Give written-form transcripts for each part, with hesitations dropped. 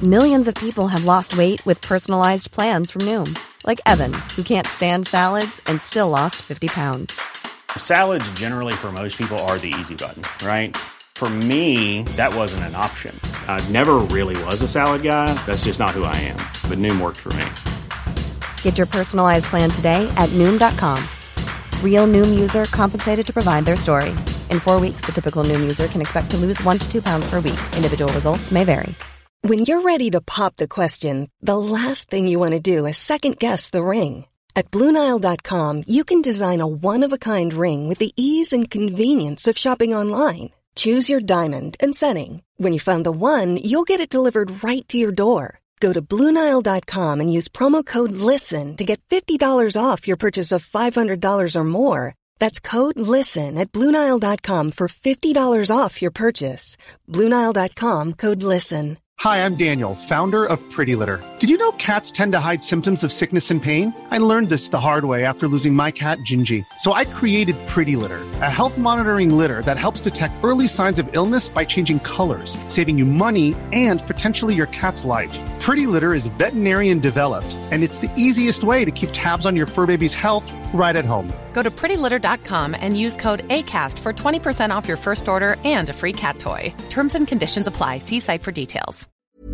Millions of people have lost weight with personalized plans from Noom. Like Evan, who can't stand salads and still lost 50 pounds. Salads generally for most people are the easy button, right? For me, that wasn't an option. I never really was a salad guy. That's just not who I am. But Noom worked for me. Get your personalized plan today at Noom.com. Real Noom user compensated to provide their story. In 4 weeks, the typical Noom user can expect to lose 1 to 2 pounds per week. Individual results may vary. When you're ready to pop the question, the last thing you want to do is second-guess the ring. At BlueNile.com, you can design a one-of-a-kind ring with the ease and convenience of shopping online. Choose your diamond and setting. When you find the one, you'll get it delivered right to your door. Go to BlueNile.com and use promo code LISTEN to get $50 off your purchase of $500 or more. That's code LISTEN at BlueNile.com for $50 off your purchase. BlueNile.com, code LISTEN. Hi, I'm Daniel, founder of Pretty Litter. Did you know cats tend to hide symptoms of sickness and pain? I learned this the hard way after losing my cat, Gingy. So I created Pretty Litter, a health monitoring litter that helps detect early signs of illness by changing colors, saving you money and potentially your cat's life. Pretty Litter is veterinarian developed, and it's the easiest way to keep tabs on your fur baby's health right at home. Go to prettylitter.com and use code ACAST for 20% off your first order and a free cat toy. Terms and conditions apply. See site for details.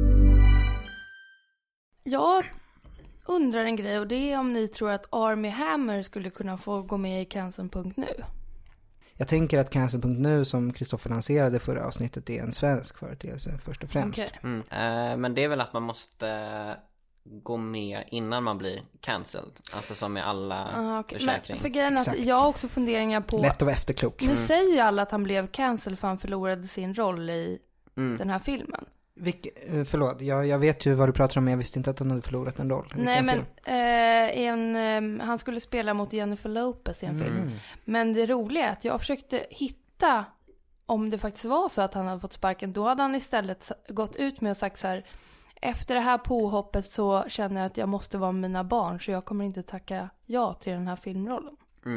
Jag undrar en grej, och det är om ni tror att Armie Hammer skulle kunna få gå med i Cancel.nu. Jag tänker att Cancel.nu, som Kristoffer lanserade förra avsnittet, är en svensk företeelse först och främst. Okay. Men det är väl att man måste gå med innan man blir cancelled. Alltså som med alla försäkringar. Men för grejen att jag har också funderingar på... Lätt att vara efterklok. Nu säger ju alla att han blev cancelled för han förlorade sin roll i den här filmen. Förlåt, jag vet ju vad du pratar om, men jag visste inte att han hade förlorat en roll. Nej, men han skulle spela mot Jennifer Lopez i en film. Men det roliga är att jag försökte hitta om det faktiskt var så att han hade fått sparken. Då hade han istället gått ut med och sagt så här: efter det här påhoppet så känner jag att jag måste vara med mina barn, så jag kommer inte tacka ja till den här filmrollen.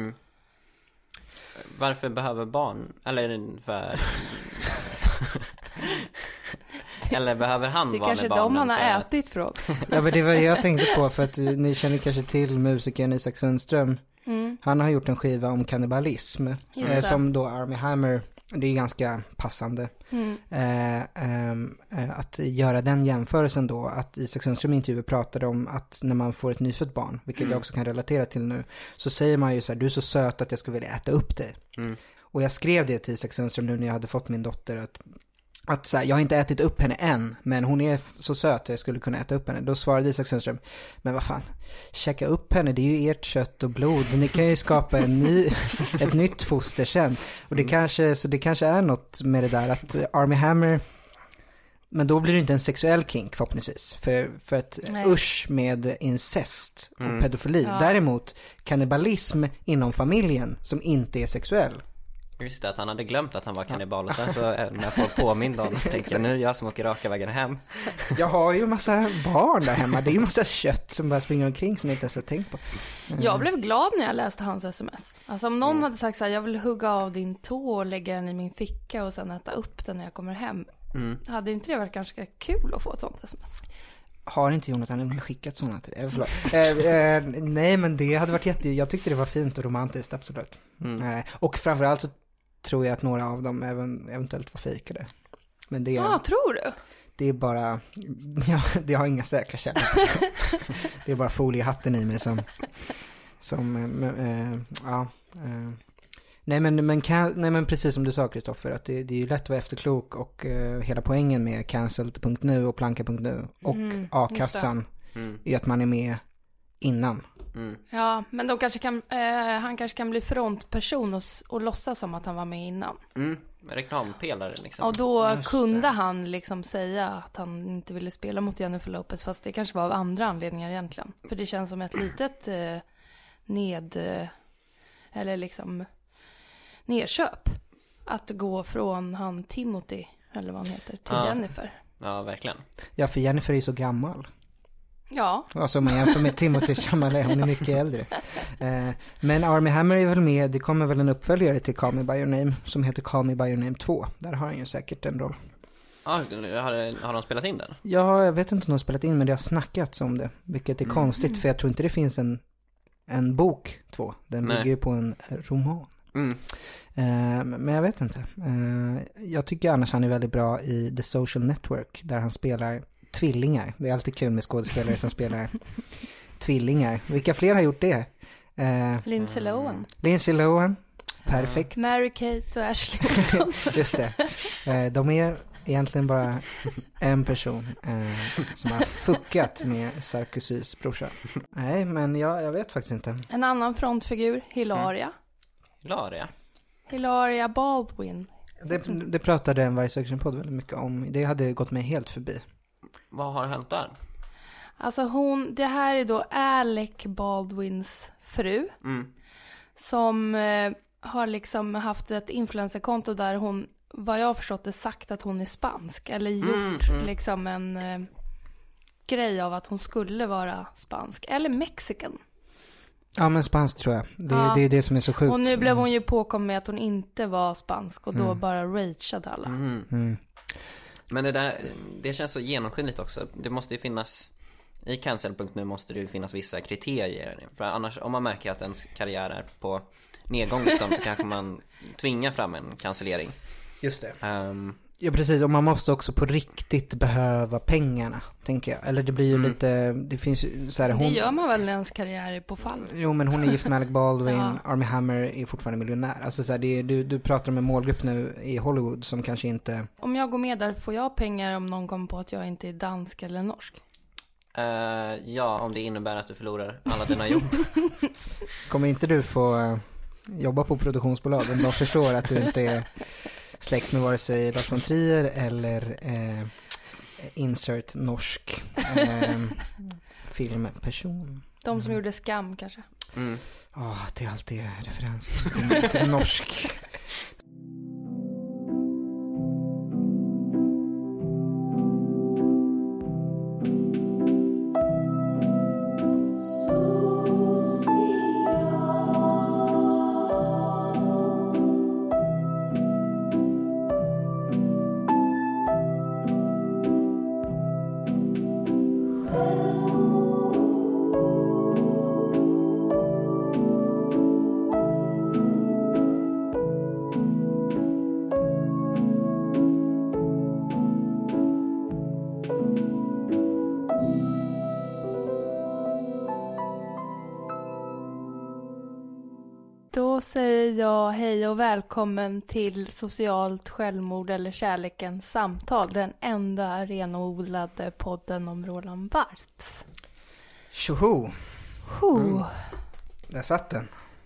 Varför behöver barn? Eller för... Eller behöver han vara med barnen? Det är kanske de han har ätit från. Ja, men det var det jag tänkte på, för att ni känner kanske till musikern Isak Sundström. Han har gjort en skiva om kannibalism som då Armie Hammer, det är ganska passande att göra den jämförelsen då, att Isak Sundström i intervjuer pratade om att när man får ett nyfött barn, vilket jag också kan relatera till nu, så säger man ju så här: du är så söt att jag skulle vilja äta upp dig. Och jag skrev det till Isak Sundström nu när jag hade fått min dotter, att så här, jag har inte ätit upp henne än, men hon är så söt att jag skulle kunna äta upp henne. Då svarade Isak Sundström: men vad fan, käka upp henne, det är ju ert kött och blod. Ni kan ju skapa ett nytt foster sen. Och det kanske är något med det där att Armie Hammer, men då blir det inte en sexuell kink förhoppningsvis. För att usch med incest och pedofili. Ja. Däremot kannibalism inom familjen som inte är sexuell. Just det, att han hade glömt att han var kannibal. Och sen så när jag får påminna om, så tänkte jag, nu är jag som åker raka vägen hem. Jag har ju massa barn där hemma. Det är ju massa kött som bara springer omkring som jag inte ens har tänkt på. Jag blev glad när jag läste hans sms. Alltså om någon hade sagt så här: jag vill hugga av din tå och lägga den i min ficka och sen äta upp den när jag kommer hem. Hade inte det varit ganska kul att få ett sånt sms? Har inte Jonathan skickat sådana till nej, men det hade varit jag tyckte det var fint och romantiskt, absolut. Och framförallt så tror jag att några av dem eventuellt var fejkade. Men det tror du? Det är bara det har inga säkra källor. Det är bara foliehatten i mig Nej men precis som du sa, Kristoffer, att det är ju lätt att vara efterklok, och hela poängen med Cancel.nu och Planka.nu och A-kassan är att man är med innan. Ja, men de kanske han kanske kan bli frontperson och låtsas som att han var med innan. Reklampelare liksom. Och då kunde han liksom säga att han inte ville spela mot Jennifer Lopez, fast det kanske var av andra anledningar egentligen. För det känns som ett litet nedköp att gå från han Timothy, eller vad han heter, till Jennifer. Ja, verkligen. Ja, för Jennifer är så gammal. Ja. Alltså om man jämför med Timothy Chalamet, hon är mycket äldre. Men Armie Hammer är väl med, det kommer väl en uppföljare till Call Me By Your Name som heter Call Me By Your Name 2. Där har han ju säkert en roll. Har de spelat in den? Ja, jag vet inte om de har spelat in, men det har snackats om det. Vilket är konstigt, för jag tror inte det finns en bok 2. Den bygger ju på en roman. Men jag vet inte. Jag tycker annars han är väldigt bra i The Social Network, där han spelar tvillingar. Det är alltid kul med skådespelare som spelar tvillingar. Vilka fler har gjort det? Lindsay Lohan. Lindsay Lohan. Perfekt. Mary-Kate och Ashley Olsen. Just det. De är egentligen bara en person som har fuckat med Sarkozys brorsa. Nej, men jag vet faktiskt inte. En annan frontfigur, Hilaria. Hilaria Baldwin. Det pratade en Varje Sökning-podd väldigt mycket om. Det hade gått mig helt förbi. Vad har hänt där? Alltså det här är då Alec Baldwins fru. Som har liksom haft ett influencerkonto där hon, vad jag har förstått, det sagt att hon är spansk. Eller gjort liksom en grej av att hon skulle vara spansk. Eller mexican. Ja, men spansk tror jag. Det är det som är så sjukt. Och nu blev hon ju påkommen med att hon inte var spansk. Och då bara rageade alla. Men det känns så genomskinligt också. Det måste ju finnas, i cancel.nu måste det ju finnas vissa kriterier. För annars, om man märker att ens karriär är på nedgång liksom, så kanske man tvingar fram en cancellering. Just det. Ja, precis. Och man måste också på riktigt behöva pengarna, tänker jag. Eller det blir ju lite, det finns ju så här, det gör man väl när ens karriär är på fall. Jo, men hon är gift med Alec Baldwin. Armie Hammer är fortfarande miljonär. Alltså så här, du pratar om en målgrupp nu i Hollywood som kanske inte... Om jag går med där, får jag pengar om någon kommer på att jag inte är dansk eller norsk? Ja, om det innebär att du förlorar alla dina jobb. Kommer inte du få jobba på produktionsbolag om de förstår att du inte är släkt med vare sig Lars von Trier eller insert norsk filmperson? De som gjorde Skam kanske. Det är alltid referens till norsk. Då säger jag hej och välkommen till Socialt självmord eller kärlekens samtal. Den enda renodlade podden om Roland Barthes. Tjoho! Där satt den.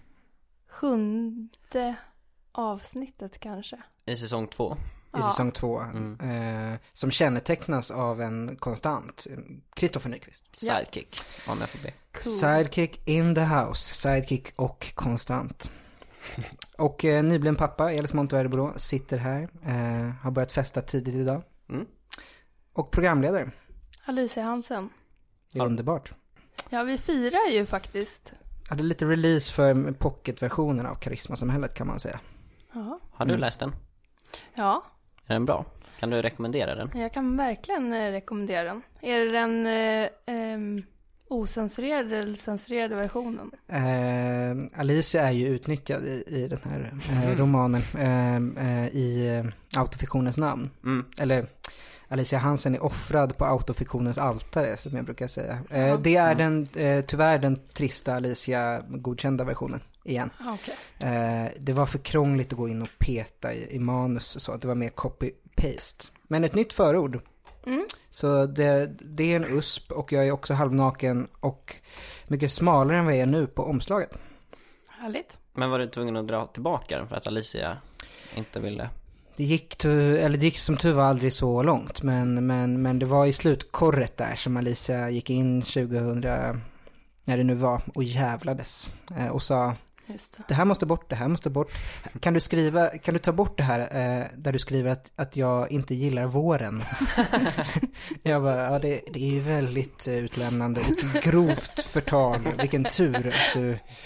7:e avsnittet kanske. I säsong 2. I säsong 2. Som kännetecknas av en konstant Kristoffer Nyqvist. Sidekick. On FB. Cool. Sidekick in the house. Sidekick och konstant. Och nybliven pappa, Elis Montoverbro, sitter här. Har börjat festa tidigt idag. Och programledare Alicia Hansen. Det är underbart. Ja, vi firar ju faktiskt. Ja, det är lite release för pocketversionen av Karismasamhället, kan man säga. Ja. Har du läst den? Ja. Är den bra? Kan du rekommendera den? Jag kan verkligen rekommendera den. Är det den ocensurerade eller censurerade versionen? Alicia är ju utnyttjad i den här romanen i autofiktionens namn. Eller Alicia Hansen är offrad på autofiktionens altare, som jag brukar säga. Det är tyvärr den trista Alicia godkända versionen igen. Det var för krångligt att gå in och peta i manus och så. Det var mer copy-paste. Men ett nytt förord. Så det är en USP, och jag är också halvnaken och mycket smalare än vad jag är nu på omslaget. Härligt. Men var du tvungen att dra tillbaka den för att Alicia inte ville? Det gick som tur var aldrig så långt, men det var i slutkorret där som Alicia gick in 2000, när det nu var, och jävlades och sa: det här måste bort, det här måste bort. Kan du ta bort det här där du skriver att jag inte gillar våren? Jag bara, ja, det är ju väldigt utlämnande, grovt förtal. Vilken tur att du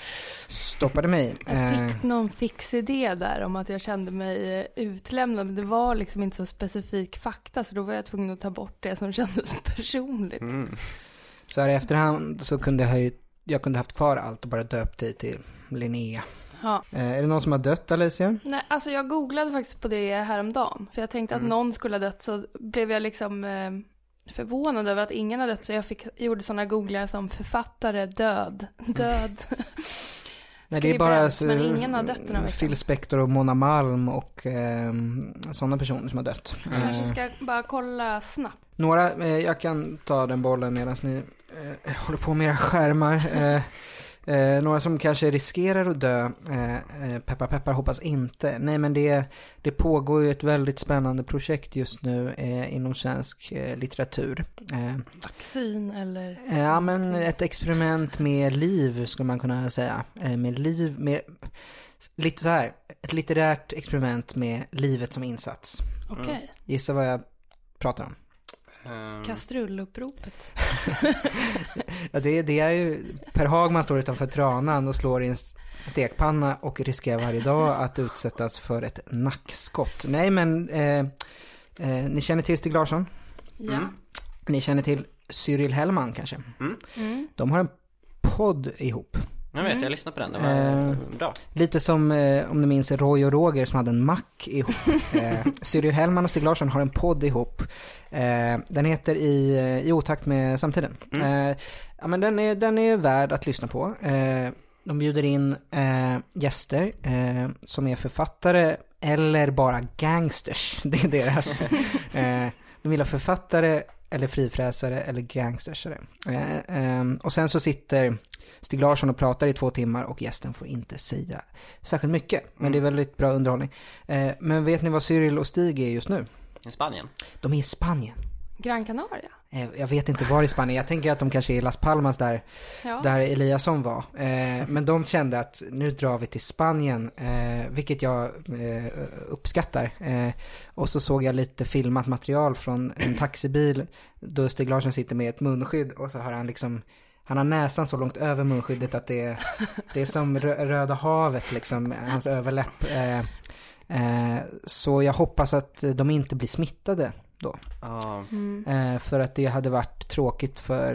stoppade mig. Jag fick någon fix idé där om att jag kände mig utlämnad. Men det var liksom inte så specifik fakta, så då var jag tvungen att ta bort det som kändes personligt. Så här i efterhand så kunde jag kunde haft kvar allt och bara döpt dig till Linnea. Ja. Är det någon som har dött, Alicia? Nej, alltså jag googlade faktiskt på det häromdagen. För jag tänkte att någon skulle ha dött, så blev jag liksom förvånad över att ingen har dött. Så jag gjorde sådana googlar som författare, död. Nej, det är bara men ingen har dött den här veckan. Phil Spector och Mona Malm och sådana personer som har dött. Jag kanske ska bara kolla snabbt. Några, jag kan ta den bollen medan ni håller på med era skärmar. Några som kanske riskerar att dö, peppar hoppas inte. Nej, men det pågår ju ett väldigt spännande projekt just nu inom svensk litteratur. Vaccin eller? Ja, men ett experiment med liv skulle man kunna säga. Med lite så här, ett litterärt experiment med livet som insats. Okej. Gissa vad jag pratar om. Kastrulluppropet. Ja, det är ju Per Hagman står utanför Tranan och slår i en stekpanna och riskerar varje dag att utsättas för ett nackskott. Nej, men ni känner till Stig Larsson? Ja. Ni känner till Cyril Hellman kanske? De har en podd ihop. Jag vet, jag lyssnade på den. Det var bra. Lite som, om ni minns, Roy och Roger som hade en mack ihop. Cyril Hellman och Stig Larsson har en podd ihop. Den heter I otakt med samtiden. Ja, men den är värd att lyssna på. De bjuder in gäster som är författare eller bara gangsters. Det är deras. De vill ha författare eller frifräsare eller gangstersare. Och sen så sitter Stig Larsson och pratar i 2 timmar och gästen får inte säga särskilt mycket. Men det är väldigt bra underhållning. Men vet ni vad Cyril och Stig är just nu? I Spanien. De är i Spanien. Gran Canaria. Jag vet inte var i Spanien. Jag tänker att de kanske är i Las Palmas där Eliasson var. Men de kände att nu drar vi till Spanien. Vilket jag uppskattar. Och så såg jag lite filmat material från en taxibil. Då Stig Larsson sitter med ett munskydd. Och så har han liksom... Han har näsan så långt över munskyddet att det är som Röda havet liksom. Hans överläpp. Så jag hoppas att de inte blir smittade då. För att det hade varit tråkigt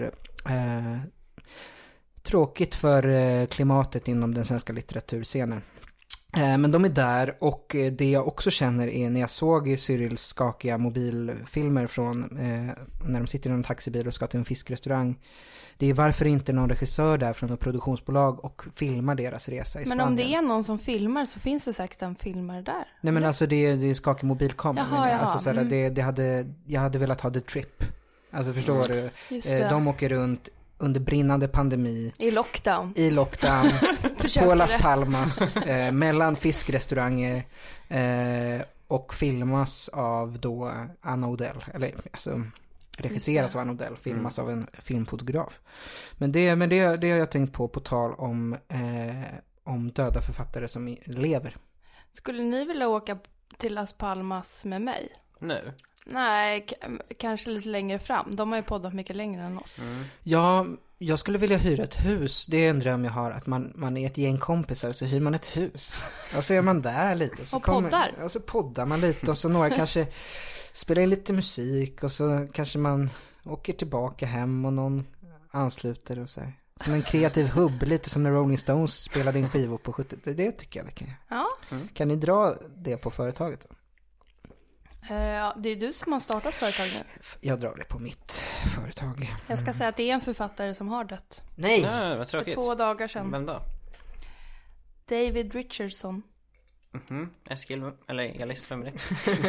för klimatet inom den svenska litteraturscenen. Men de är där, och det jag också känner är när jag såg Cyrils skakiga mobilfilmer från när de sitter i en taxibil och ska till en fiskrestaurang. Det är varför inte någon regissör där från ett produktionsbolag och filmar deras resa i Spanien. Men om det är någon som filmar så finns det säkert en filmare där. Nej, men alltså det är skakig mobilkamera. Jaha. Alltså såhär, jag hade velat ha The Trip. Alltså förstår du? De åker runt under brinnande pandemi. I lockdown. På Las Palmas. Mellan fiskrestauranger. Och filmas av då Anna Odell. Eller alltså... regisseras av Anna Odell, filmas av en filmfotograf. Men det har jag tänkt på tal om döda författare som lever. Skulle ni vilja åka till Las Palmas med mig? Nu? Nej, kanske lite längre fram. De har ju poddat mycket längre än oss. Ja, jag skulle vilja hyra ett hus. Det är en dröm jag har, att man är ett gäng kompisar, så hyr man ett hus. Och så är man där lite. Och så poddar man lite. Och så några kanske spelar in lite musik. Och så kanske man åker tillbaka hem och någon ansluter och så här. Som en kreativ hubb, lite som när Rolling Stones spelade in skivor på 70. Det tycker jag vi kan göra. Ja. Kan ni dra det på företaget då? Det är du som har startat företag nu. Jag drar det på mitt företag. Jag ska säga att det är en författare som har dött. Nej, vad tråkigt. För 2 dagar sedan. Vem då? David Richardson. Eskil, eller Elis, vem är det?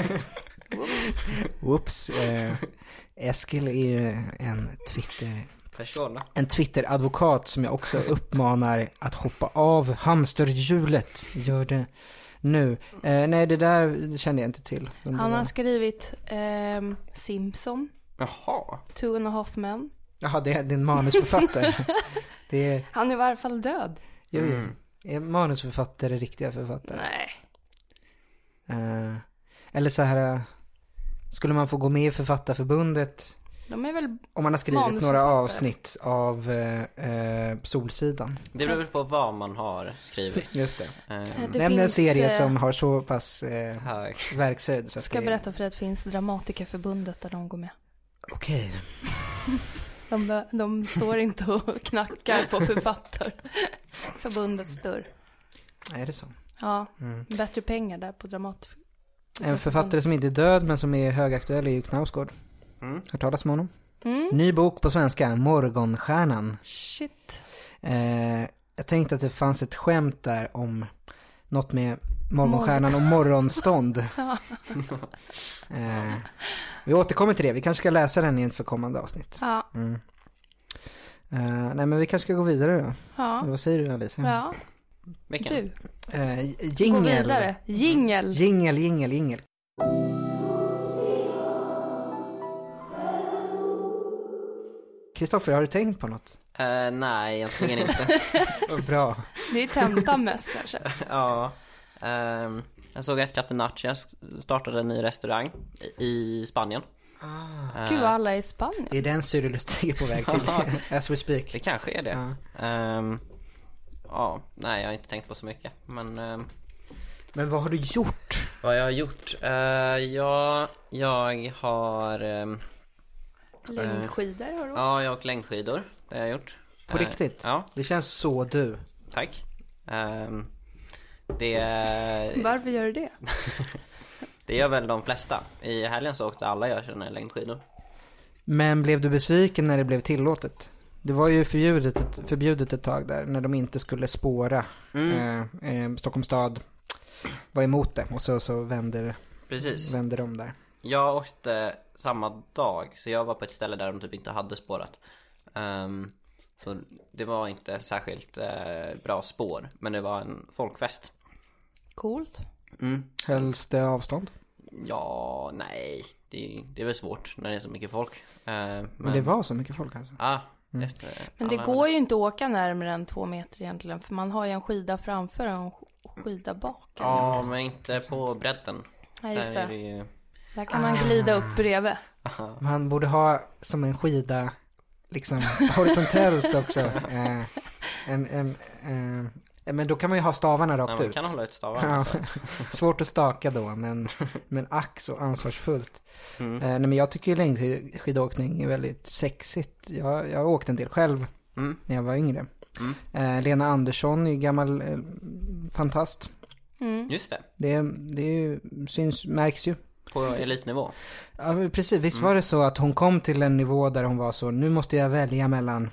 Whoops. Eskil är ju en Twitter-advokat som jag också uppmanar att hoppa av hamsterhjulet. Gör det nu. Nej, det där kände jag inte till. Han har skrivit Simpson. Jaha. 2.5 Men. Jaha, det är en manusförfattare. Han är i varje fall död. Jo. Är manusförfattare riktiga författare? Nej. Eller så här, skulle man få gå med i Författarförbundet De är väl Om man har skrivit några avsnitt av Solsidan. Det beror på vad man har skrivit. Just det. Det Nämn en finns, serie som har så pass hög verkshöjd. Så att ska det... berätta för dig att det finns Dramatikerförbundet där de går med. Okej. De står inte och knackar på författarförbundets dörr. Är det så? Ja, bättre pengar där på Dramatikerförbundet. En författare som inte är död men som är högaktuell är ju Knausgård. Hört talas om honom? Ny bok på svenska, Morgonstjärnan. Shit. Jag tänkte att det fanns ett skämt där om något med Morgonstjärnan och morgonstånd. Vi återkommer till det. Vi kanske ska läsa den inför kommande avsnitt. Ja. Nej, men vi kanske ska gå vidare då. Ja. Vad säger du, Alicia? Ja. Vilken? Du. Jingle. Gå vidare. Jingle. Kristoffer, har du tänkt på något? Nej, egentligen inte. Bra. Det är tentan mest kanske. Ja. Jag såg att Catenaccia startade en ny restaurang i Spanien. Gud, alla är i Spanien. Det är den Cyril på väg till as we speak. Det kanske är det. Nej, jag har inte tänkt på så mycket. Men vad har du gjort? Vad jag har gjort? Jag har... längdskidor har du? Ja, jag har längdskidor. Det har jag gjort. På riktigt? Ja. Det känns så du. Tack. Varför gör du det? Det gör väl de flesta. I helgen så åkte alla jag känner längdskidor. Men blev du besviken när det blev tillåtet? Det var ju förbjudet ett tag där när de inte skulle spåra. Stockholms stad var emot det och så vände de där. Jag åkte samma dag, så jag var på ett ställe där de typ inte hade spårat. Så det var inte särskilt bra spår, men det var en folkfest. Coolt. Hölls det avstånd? Ja, nej. Det är väl svårt när det är så mycket folk. Men det var så mycket folk alltså? Ja. Men det går ju inte att åka närmare än 2 meter egentligen. För man har ju en skida framför och en skida bak. Ja, men inte på bredden. Ja, just det. Ju... Där kan man glida upp bredvid. Man borde ha som en skida liksom horisontellt också. Men då kan man ju ha stavarna rakt ut. Man kan hålla ut stavarna. Svårt att staka då, men ack så ansvarsfullt. Nej, men jag tycker ju längdskidåkning är väldigt sexigt. Jag har åkt en del själv när jag var yngre. Lena Andersson är ju gammal fantast. Just det. Det märks ju. På elitnivå. Ja, precis. Visst var det så att hon kom till en nivå där hon var så, nu måste jag välja mellan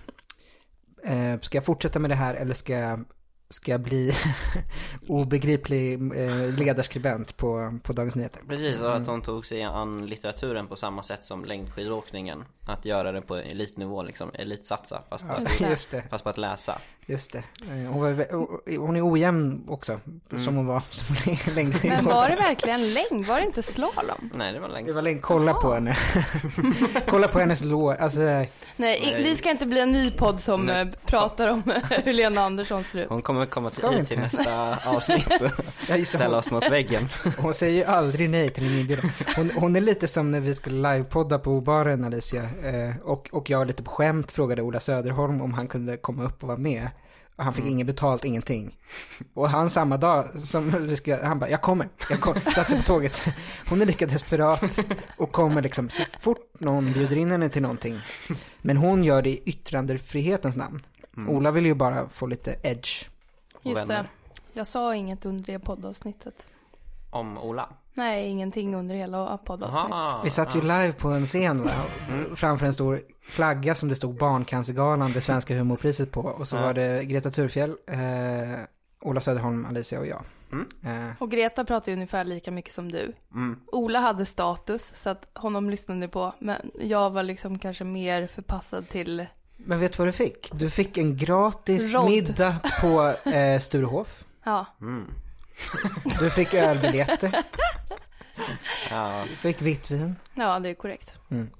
ska jag fortsätta med det här eller ska jag bli obegriplig ledarskribent på Dagens Nyheter. Precis, och att hon tog sig an litteraturen på samma sätt som längdskidåkningen. Att göra det på elitnivå, liksom elitsatsa fast på att läsa. Just det. Hon är ojämn också, som hon var som längdskidåkare. Men var det verkligen längd? Var det inte slalom? Nej, det var längd. Det var längd. Kolla på henne. Kolla på hennes lår. Alltså... Nej, vi ska inte bli en ny podd som pratar om hur Lena Andersson ser ut. Hon kommer komma till nästa avsnitt och ställa oss mot väggen. Hon säger ju aldrig nej till en inbjudan. Hon är lite som när vi skulle livepodda på Obaren, Alicia. Och jag lite på skämt frågade Ola Söderholm om han kunde komma upp och vara med. Och han fick ingen betalt, ingenting. Och han samma dag som han bara, jag kommer. Satt sig på tåget. Hon är lika desperat och kommer liksom så fort någon bjuder in henne till någonting. Men hon gör det i yttrandefrihetens namn. Ola vill ju bara få lite edge. Just det. Jag sa inget under det poddavsnittet. Om Ola? Nej, ingenting under hela poddavsnittet. Vi satt ju live på en scen framför en stor flagga som det stod Barncancergalan, det svenska humorpriset på. Och så var det Greta Thurfjell, Ola Söderholm, Alicia och jag. Och Greta pratade ju ungefär lika mycket som du. Ola hade status så att honom lyssnade på. Men jag var liksom kanske mer förpassad till... Men vet du vad du fick? Du fick en gratis middag på Sturehof. Ja. Du fick ölbiljetter. Du fick vitt vin. Ja, det är korrekt.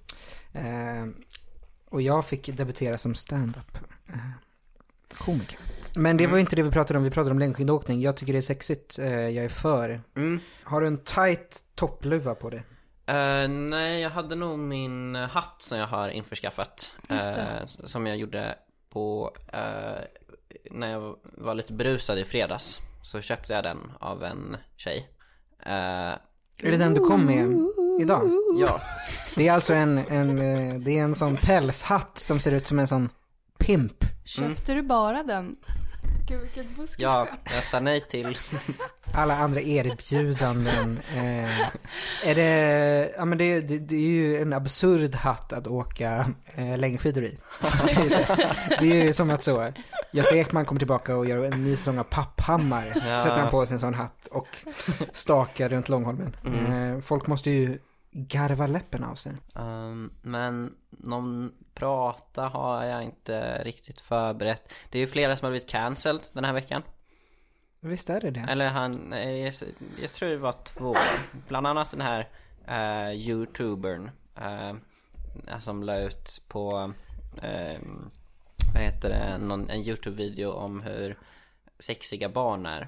Och jag fick debutera som stand-up komiker. Men det var inte det vi pratade om. Vi pratade om längdskidåkning. Jag tycker det är sexigt. Jag är för. Har du en tight toppluva på dig? Nej, jag hade nog min hatt som jag har införskaffat. Som jag gjorde på när jag var lite berusad i fredags. Så köpte jag den av en tjej. Är det den du kom med idag? Ja. Det är alltså det är en sån pälshatt som ser ut som en sån pimp. Köpte du bara den? Gud, vilket buskis. Ja, jag sa nej till alla andra erbjudanden. Är det, ja men det är ju en absurd hatt att åka längdskidor i. Det är ju som att så Gösta Ekman kommer tillbaka och gör en ny säsong av Papphammar. Så sätter han på sig en sån hatt och stakar runt Långholmen. Folk måste ju garva läppen av sig. Men någon prata har jag inte riktigt förberett. Det är ju flera som har blivit cancelled den här veckan. Visst är det. Eller jag tror det var 2. Bland annat den här YouTubern som la ut på vad heter det, en YouTube-video om hur sexiga barn är.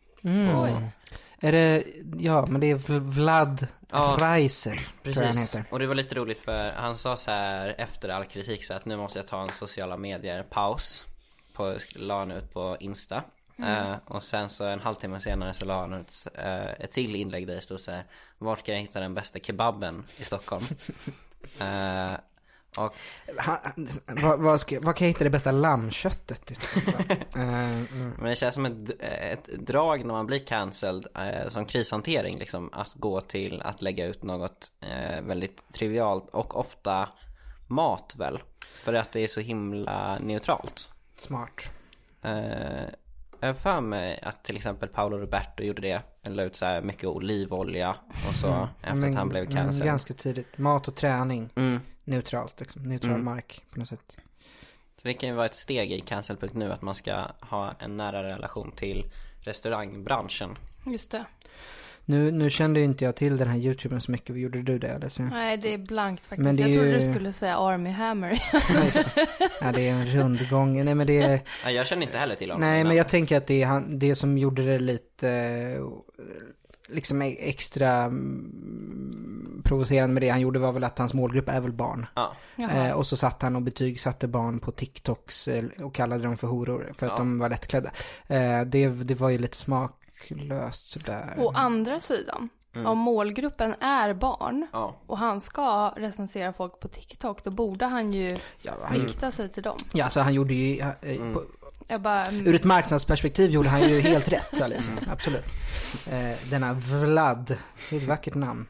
Är det, ja, men det är Vlad Reiser, tror jag han heter. Och det var lite roligt för han sa så här efter all kritik så att nu måste jag ta en sociala medier paus. La han ut på Insta. Och sen så en halvtimme senare så la han ut ett till inlägg där det stod så här: vart kan jag hitta den bästa kebaben i Stockholm? Och vad kan jag hitta det bästa lammköttet i Stockholm? Men det känns som ett drag när man blir cancelled som krishantering liksom, att gå till att lägga ut något väldigt trivialt och ofta mat väl, för att det är så himla neutralt. Smart. Jag för mig att till exempel Paolo Roberto gjorde det. Han la ut så här mycket olivolja och så efter att han blev cancelled. Ganska tidigt. Mat och träning. Neutralt liksom. Neutral mark på något sätt. Så det kan ju vara ett steg i cancel.nu att man ska ha en nära relation till restaurangbranschen. Just det. Nu kände ju inte jag till den här YouTuben så mycket. Gjorde du det eller? Nej, det är blankt faktiskt. Men jag trodde du skulle säga Army Hammer. Ja, det är en rundgång. Nej, men det är... Nej, jag känner inte heller till honom. Nej, men jag tänker att det är det som gjorde det lite liksom extra provocerande med det han gjorde var väl att hans målgrupp är väl barn. Och så satt han och betygsatte barn på TikToks och kallade dem för horor för att de var lättklädda. Det var ju lite smaklöst sådär. Å andra sidan, om målgruppen är barn och han ska recensera folk på TikTok, då borde han ju rikta sig till dem. Ja, så han gjorde ju ur ett marknadsperspektiv gjorde han ju helt rätt alltså. Absolut. Denna Vlad, det är ett vackert namn.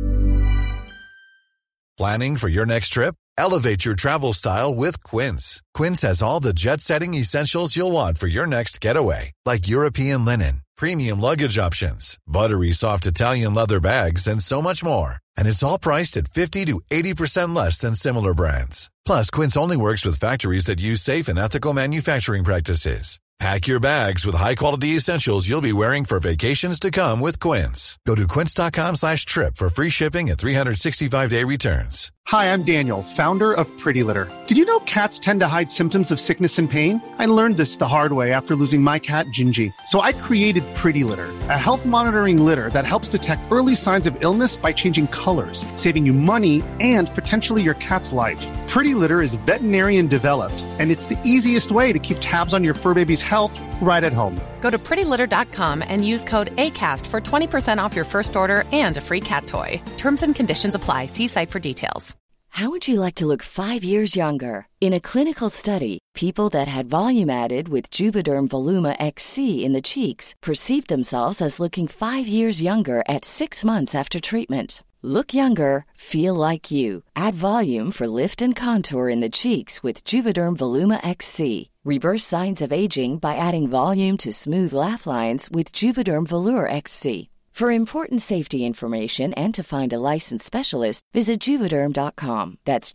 Planning for your next trip? Elevate your travel style with Quince. Quince has all the jet-setting essentials you'll want for your next getaway, like European linen, premium luggage options, buttery soft Italian leather bags, and so much more. And it's all priced at 50 to 80% less than similar brands. Plus, Quince only works with factories that use safe and ethical manufacturing practices. Pack your bags with high-quality essentials you'll be wearing for vacations to come with Quince. Go to quince.com/trip for free shipping and 365-day returns. Hi, I'm Daniel, founder of Pretty Litter. Did you know cats tend to hide symptoms of sickness and pain? I learned this the hard way after losing my cat, Gingy. So I created Pretty Litter, a health monitoring litter that helps detect early signs of illness by changing colors, saving you money and potentially your cat's life. Pretty Litter is veterinarian developed, and it's the easiest way to keep tabs on your fur baby's health right at home. Go to prettylitter.com and use code ACAST for 20% off your first order and a free cat toy. Terms and conditions apply. See site for details. How would you like to look 5 years younger? In a clinical study, people that had volume added with Juvederm Voluma XC in the cheeks perceived themselves as looking 5 years younger at 6 months after treatment. Look younger, feel like you. Add volume for lift and contour in the cheeks with Juvederm Voluma XC. Reverse signs of aging by adding volume to smooth laugh lines with Juvederm Volure XC. For important safety information and to find a licensed specialist, visit Juvederm.com. That's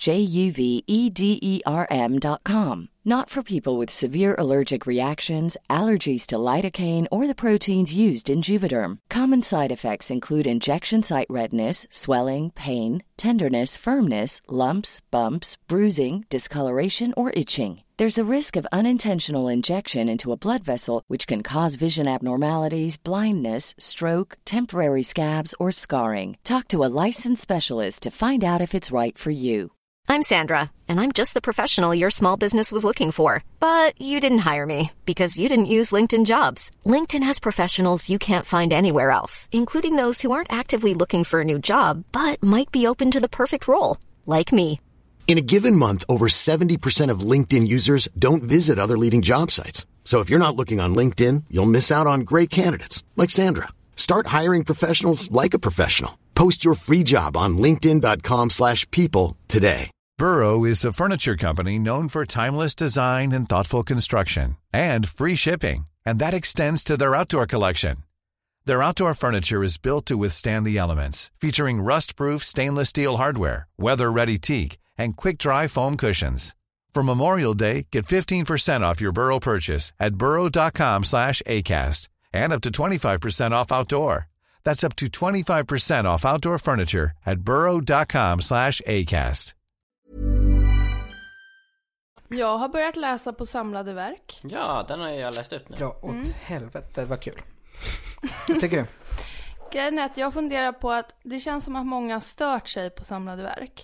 JUVEDERM.com. Not for people with severe allergic reactions, allergies to lidocaine, or the proteins used in Juvederm. Common side effects include injection site redness, swelling, pain, tenderness, firmness, lumps, bumps, bruising, discoloration, or itching. There's a risk of unintentional injection into a blood vessel, which can cause vision abnormalities, blindness, stroke, temporary scabs, or scarring. Talk to a licensed specialist to find out if it's right for you. I'm Sandra, and I'm just the professional your small business was looking for. But you didn't hire me because you didn't use LinkedIn Jobs. LinkedIn has professionals you can't find anywhere else, including those who aren't actively looking for a new job, but might be open to the perfect role, like me. In a given month, over 70% of LinkedIn users don't visit other leading job sites. So if you're not looking on LinkedIn, you'll miss out on great candidates like Sandra. Start hiring professionals like a professional. Post your free job on linkedin.com/people today. Burrow is a furniture company known for timeless design and thoughtful construction and free shipping, and that extends to their outdoor collection. Their outdoor furniture is built to withstand the elements, featuring rust-proof stainless steel hardware, weather-ready teak, and quick-dry foam cushions. For Memorial Day, get 15% off your Burrow purchase at burrow.com/acast and up to 25% off outdoor. That's up to 25% off outdoor furniture at burrow.com/acast. Jag har börjat läsa på samlade verk. Ja, den har jag läst ut nu. Ja, åt helvete, vad kul. Vad tycker du? Grejen är att jag funderar på att det känns som att många stört sig på samlade verk.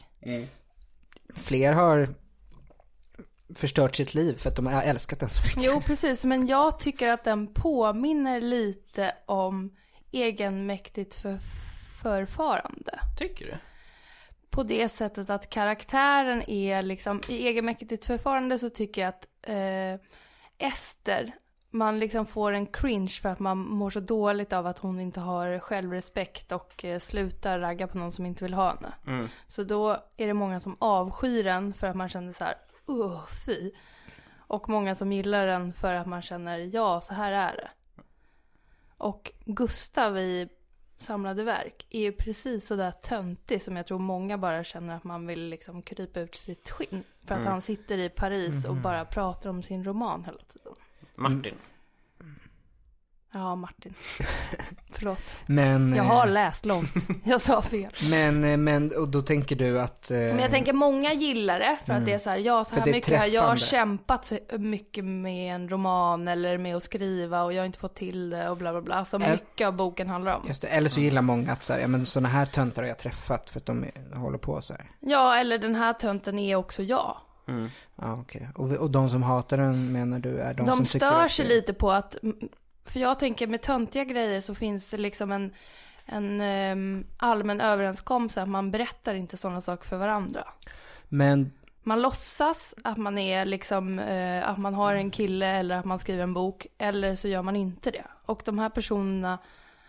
Fler har förstört sitt liv för att de har älskat den så mycket. Jo, precis. Men jag tycker att den påminner lite om egenmäktigt förfarande. Tycker du? På det sättet att karaktären är liksom, i egenmäktigt förfarande så tycker jag att Ester, man liksom får en cringe för att man mår så dåligt av att hon inte har självrespekt och slutar ragga på någon som inte vill ha henne. Så då är det många som avskyr den för att man känner så här, fy. Och många som gillar den för att man känner, ja, så här är det. Och Gustav i samlade verk är ju precis så där töntig som jag tror många bara känner att man vill liksom krypa ut sitt skinn. För att han sitter i Paris och bara pratar om sin roman hela tiden. Martin. Ja, Martin. Förlåt. Men, jag har läst långt. Jag sa fel. Men och då tänker du att... Men jag tänker många gillar det för att det är så här, ja, så här mycket har jag kämpat så mycket med en roman eller med att skriva och jag har inte fått till det och bla bla bla. Så mycket av boken handlar om. Just det, eller så gillar många att så här, ja, men såna här töntar har jag träffat för att de håller på så här. Ja, eller den här tönten är också jag. Ja, okej. Och de som hatar den, menar du, är de som tycker att... De stör sig lite på att... För jag tänker med töntiga grejer så finns det liksom en allmän överenskommelse att man berättar inte sådana saker för varandra. Men... Man låtsas att man är liksom, att man har en kille eller att man skriver en bok, eller så gör man inte det. Och de här personerna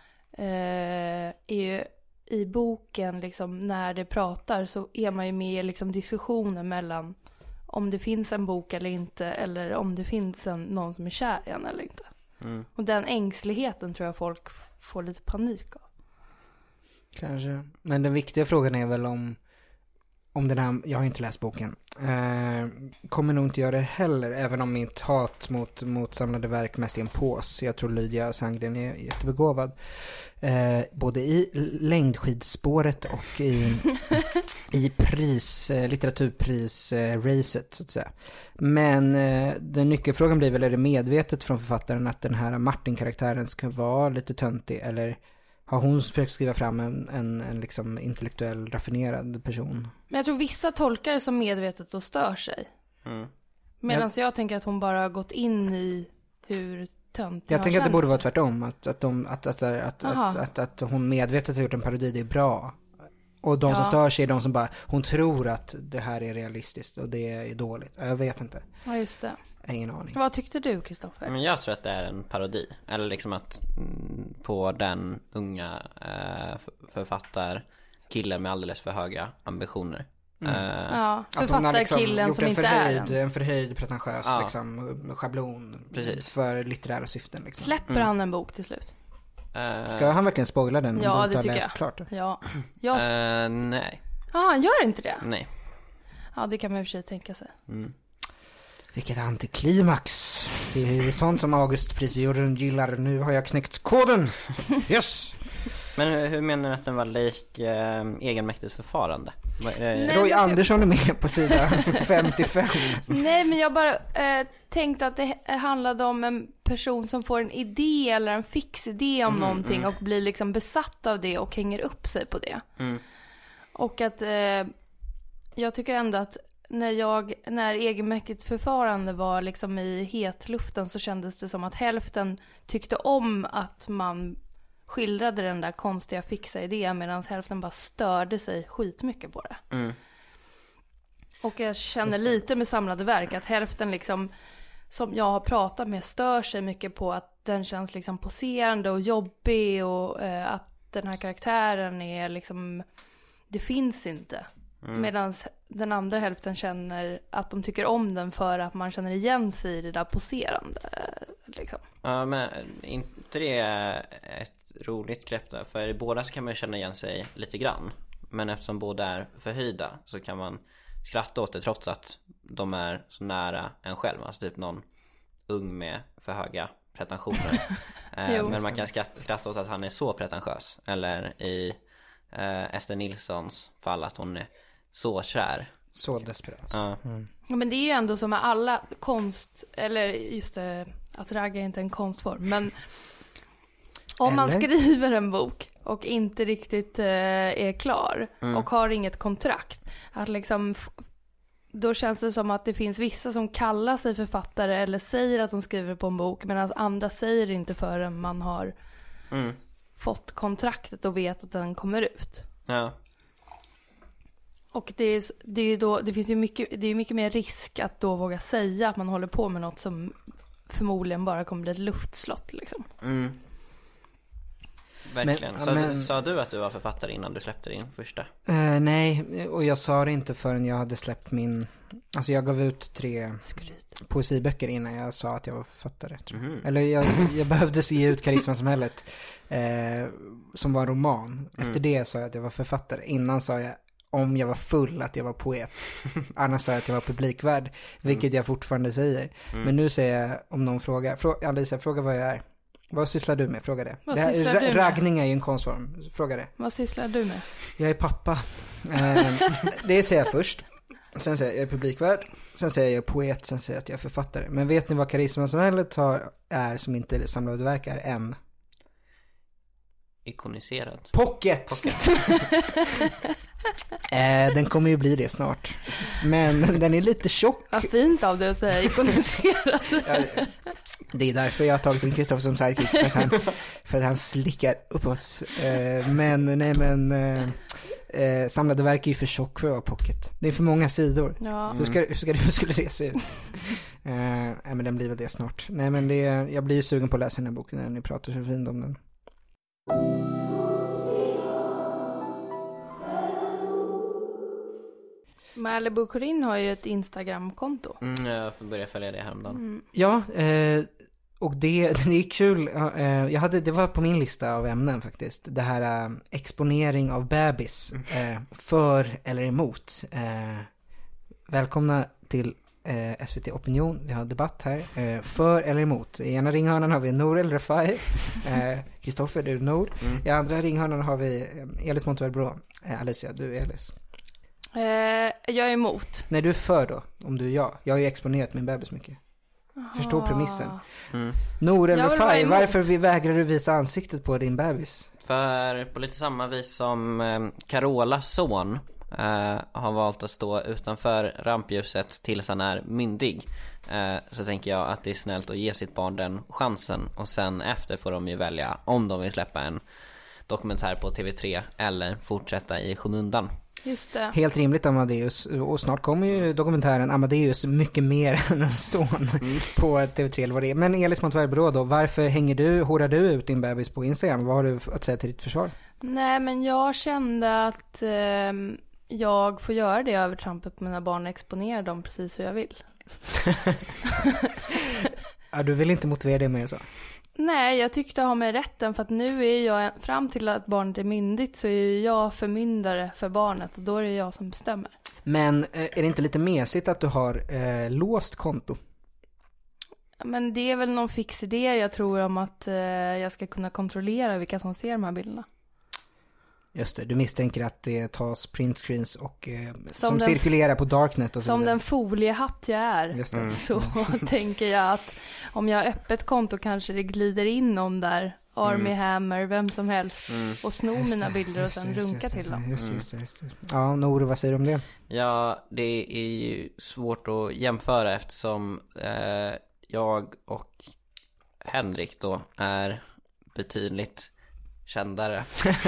är ju i boken liksom, när det pratar så är man ju med i liksom diskussioner mellan om det finns en bok eller inte, eller om det finns någon som är kär i en eller inte. Och den ängsligheten tror jag folk får lite panik av. Kanske. Men den viktiga frågan är väl om den här, jag har inte läst boken, kommer nog inte göra det heller, även om mitt hat mot samlade verk mest är en pås. Jag tror Lydia Sandgren är jättebegåvad. Både i längdskidspåret och i litteraturpris-racet så att säga. Men den nyckelfrågan blir väl, är det medvetet från författaren att den här Martin-karaktären ska vara lite töntig, eller har hon försökt skriva fram en liksom intellektuell, raffinerad person? Men jag tror vissa tolkar det som medvetet och stör sig. Medan jag tänker att hon bara har gått in i hur töntig jag tänker att det borde vara tvärtom. Att hon medvetet har gjort en parodi, det är bra. Och de som stör sig är de som bara, hon tror att det här är realistiskt och det är dåligt. Jag vet inte. Ja, just det. Ingen aning. Vad tyckte du, Kristoffer? Men jag tror att det är en parodi. Eller liksom att på den unga författarkillen med alldeles för höga ambitioner. Ja, författarkillen liksom som inte är en förhöjd pretentiös liksom, schablon. Precis. För litterära syften. Liksom. Släpper han en bok till slut? Ska han verkligen spoila den? Ja, det tycker jag. Klart? Ja. Nej. Han gör inte det? Nej. Ja, det kan man i och för sig tänka sig. Vilket antiklimax. Det är sånt som Augustprisjuryn gillar. Nu har jag knäckt koden. Yes! Men hur menar du att den var lik egenmäktigt förfarande? Roy Andersson är med på sida 55. Nej, men jag bara tänkte att det handlade om en person som får en idé eller en fix idé om någonting och blir liksom besatt av det och hänger upp sig på det. Och att jag tycker ändå att när egenmäktigt förfarande var liksom i hetluften, så kändes det som att hälften tyckte om att man skildrade den där konstiga fixa idén, medan hälften bara störde sig skitmycket på det. Och jag känner lite med samlade verk att hälften liksom, som jag har pratat med, stör sig mycket på att den känns liksom poserande och jobbig, och att den här karaktären är liksom, det finns inte. Medan den andra hälften känner att de tycker om den för att man känner igen sig i det där poserande liksom. Ja, men inte det är ett roligt grepp där, för i båda så kan man känna igen sig lite grann, men eftersom båda är förhöjda så kan man skratta åt det trots att de är så nära en själv, alltså typ någon ung med för höga pretensioner. Men man kan skratta åt att han är så pretentiös, eller i Ester Nilssons fall att hon är så kär, så desperat. Ja, men det är ju ändå som med alla konst, eller just det, att ragga är inte en konstform, men om man skriver en bok och inte riktigt är klar och har inget kontrakt, att liksom, då känns det som att det finns vissa som kallar sig författare eller säger att de skriver på en bok, medan andra säger det inte förrän man har fått kontraktet och vet att den kommer ut. Ja. Och det är ju då, det finns ju mycket mer risk att då våga säga att man håller på med något som förmodligen bara kommer bli ett luftslott liksom. Verkligen. Sa du att du var författare innan du släppte din första? Nej, och jag sa det inte förrän jag hade släppt min... Alltså jag gav ut 3 poesiböcker innan jag sa att jag var författare. Eller jag behövde se ut Karismasamhället som var en roman. Efter det sa jag att jag var författare. Innan sa jag, om jag var full, att jag var poet. Annars sa jag att jag var publikvärd, vilket jag fortfarande säger. Men nu säger jag, om någon frågar, Alicia, fråga vad jag är. Vad sysslar du med? Fråga det. Raggning är ju en konstform. Fråga det. Vad sysslar du med? Jag är pappa. Det säger jag först. Sen säger jag är publikvärd. Sen säger jag poet. Sen säger jag att jag är författare. Men vet ni vad Karismasamhället är som inte samlade verk är än? Ikoniserad. Pocket. Den kommer ju bli det snart. Men den är lite tjock. Vad fint av det att säga ikoniserad. Det är därför jag har tagit in Kristoffer som sidekick, för att han slickar uppåt. Samlade verk är ju för tjock för att vara pocket. Det är för många sidor. Ja. Hur skulle det se ut? Men den blir väl det snart. Nej, men jag blir ju sugen på att läsa den här boken när ni pratar så fint om den. Malibu Corinne har ju ett Instagram-konto. Jag får börja följa det häromdagen. Ja, och det är kul. Det var på min lista av ämnen faktiskt. Det här exponering av bebis. För eller emot. Välkomna till SVT Opinion. Vi har debatt här. För eller emot. I ena ringhörnan har vi Nour El Refai. Kristoffer, du är Nour. I andra ringhörnan har vi Elis Monteverde. Alicia, du är Elis. Jag är emot. Nej, du är för då, om du är jag. Jag har ju exponerat min bebis mycket. Förstår premissen. Nour El Refai, varför vägrar du visa ansiktet på din bebis? För på lite samma vis som Carolas son har valt att stå utanför rampljuset tills han är myndig, så tänker jag att det är snällt att ge sitt barn den chansen. Och sen efter får de ju välja om de vill släppa en dokumentär på TV3 eller fortsätta i skymundan. Just det. Helt rimligt, Amadeus. Och snart kommer ju dokumentären Amadeus mycket mer än en son på TV3 eller vad det är. Men Elis Monteverde då, varför horar du ut din bebis på Instagram? Vad har du att säga till ditt försvar? Nej, men jag kände att jag får göra det övertrampet på mina barn och exponera dem precis hur jag vill. Ja, du vill inte motivera det mer så? Nej, jag tyckte jag har med rätten, för att nu är jag, fram till att barnet är myndigt, så är jag förmyndare för barnet, och då är det jag som bestämmer. Men är det inte lite mesigt att du har låst konto? Men det är väl någon fix idé jag tror om att jag ska kunna kontrollera vilka som ser de här bilderna. Just det, du misstänker att det tas printscreens och som den, cirkulerar på Darknet och så som vidare. den foliehatt jag är, så tänker jag att om jag har öppet konto kanske det glider in någon där, Army Hammer, vem som helst, och snor mina bilder och sen runka till dem. Just det. Ja, Nour, vad säger du om det? Ja, det är ju svårt att jämföra eftersom jag och Henrik då är betydligt kändare.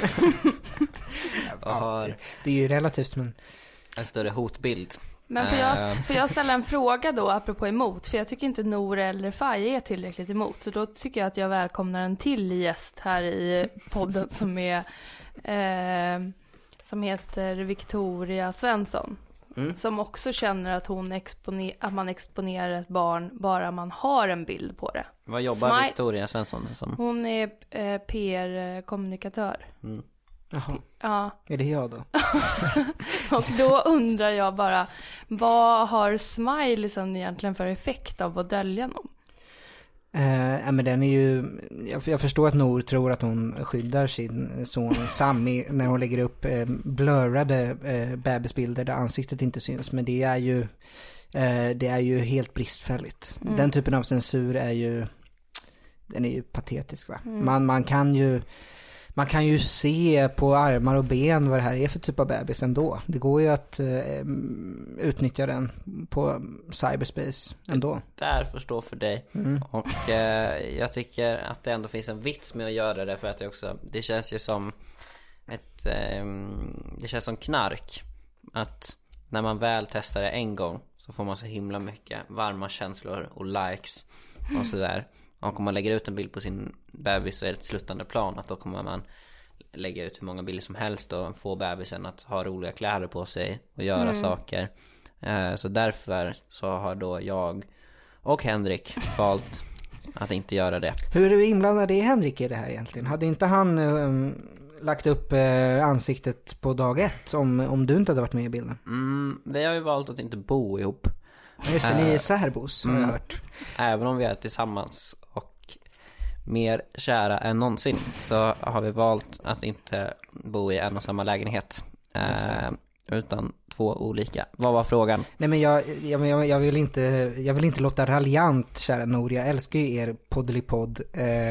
Det är ju relativt, men en större hotbild. Men för jag ställa en fråga då apropå emot, för jag tycker inte Nour eller Faye är tillräckligt emot, så då tycker jag att jag välkomnar en till gäst här i podden som är som heter Victoria Svensson. Som också känner att att man exponerar ett barn bara man har en bild på det. Vad jobbar Victoria Svensson som? Hon är PR-kommunikatör. Jaha. Ja. Är det jag då? Och då undrar jag bara, vad har smileysen egentligen för effekt av att dölja någon? Men den är ju, jag förstår att Nour tror att hon skyddar sin son Sammy när hon lägger upp blurrade bebisbilder där ansiktet inte syns, men det är ju helt bristfälligt. Den typen av censur den är ju patetisk, va? Man kan ju se på armar och ben vad det här är för typ av bebis ändå. Det går ju att utnyttja den på cyberspace ändå. Där förstår för dig. Och jag tycker att det ändå finns en vits med att göra det, för att det känns ju som det känns som knark. Att när man väl testar det en gång så får man så himla mycket varma känslor och likes och sådär. Och om man lägger ut en bild på sin bebis så är det ett sluttande plan, att då kommer man lägga ut hur många bilder som helst och få bebisen att ha roliga kläder på sig och göra saker. Så därför så har då jag och Henrik valt att inte göra det. Hur är du inblandad i Henrik i det här egentligen? Hade inte han lagt upp ansiktet på dag 1 om du inte hade varit med i bilden? Vi har ju valt att inte bo ihop. Just det, ni är särbos har jag hört. Även om vi är tillsammans och mer kära än någonsin, så har vi valt att inte bo i en och samma lägenhet, utan 2 olika. Vad var frågan? Nej, men jag vill inte låta raljant, kära Nour. Jag älskar ju er poddelipodd.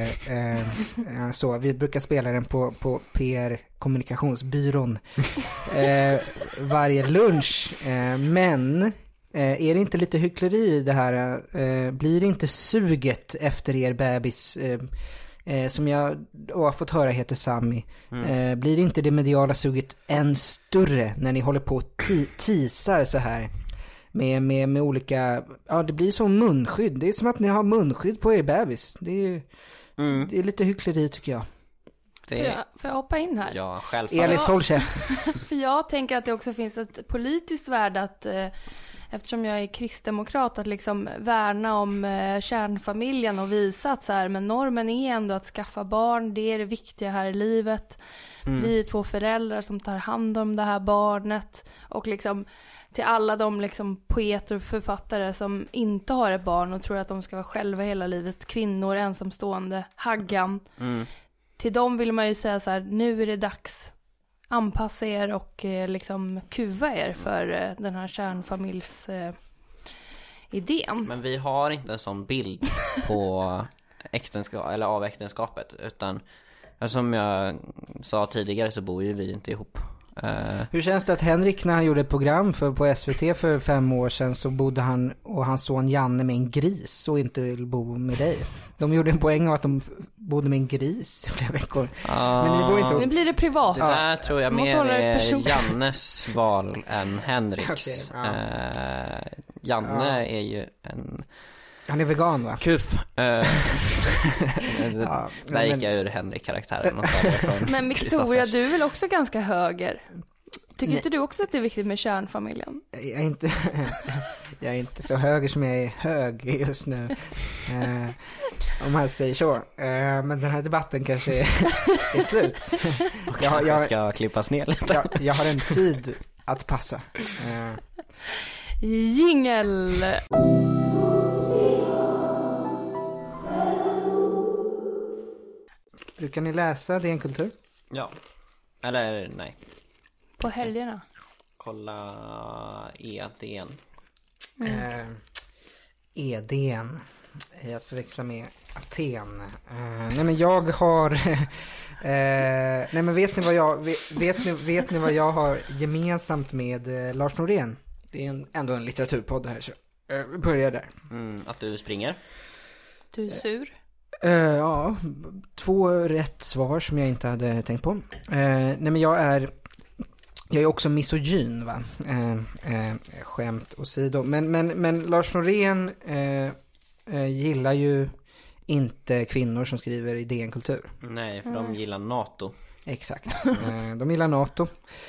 Så vi brukar spela den på PR kommunikationsbyrån varje lunch, men är det inte lite hyckleri i det här? Blir det inte suget efter er bebis, som jag har fått höra heter Sammy, blir det inte det mediala suget än större när ni håller på och teasar så här med olika, det blir som munskydd. Det är som att ni har munskydd på er bebis. Det är lite hyckleri, tycker jag. Får jag hoppa in här? Ja, självfallet. Elis, håll käft. För jag tänker att det också finns ett politiskt värde att eftersom jag är kristdemokrat, att liksom värna om kärnfamiljen och visa att så här, men normen är ändå att skaffa barn, det är det viktiga här i livet. Vi är 2 föräldrar som tar hand om det här barnet, och liksom till alla de liksom poeter och författare som inte har ett barn och tror att de ska vara själva hela livet, kvinnor, ensamstående, haggan. Till dem vill man ju säga så här, nu är det dags. Anpassa er och liksom kuva er för den här kärnfamiljs idén. Men vi har inte en sån bild på äktenskap eller av äktenskapet, utan som jag sa tidigare så bor ju vi inte ihop. Hur känns det att Henrik, när han gjorde ett program på SVT för 5 år sedan, så bodde han och hans son Janne med en gris och inte vill bo med dig? De gjorde en poäng av att de bodde med en gris i flera veckor. Men ni bor inte. Nu blir det privat. Det där tror jag mer är Jannes val än Henriks. Janne är ju en... Han är vegan, va? Kuf. Där gick jag ur Henrik-karaktären. Men Victoria, du är väl också ganska höger? Tycker inte du också att det är viktigt med kärnfamiljen? Jag är inte så höger som jag är hög just nu. Om man säger så. Men den här debatten kanske är slut. Jag ska klippas ner lite. Jag har en tid att passa. Jingel! Brukar ni läsa DN Kultur? Ja. Eller nej. På helgerna. Kolla EDN. EDN. Att förväxla med Aten. Nej men jag har... nej men vet ni vad jag har gemensamt med Lars Norén? Det är ändå en litteraturpodd här, så vi börjar där. Att du springer? Du är sur? Ja, 2 rätt svar som jag inte hade tänkt på. Nej men jag är också misogyn, va? Skämt åsido. Men Lars Norén gillar ju inte kvinnor som skriver i DN-kultur. Nej, för de gillar NATO. Exakt. De gillar NATO.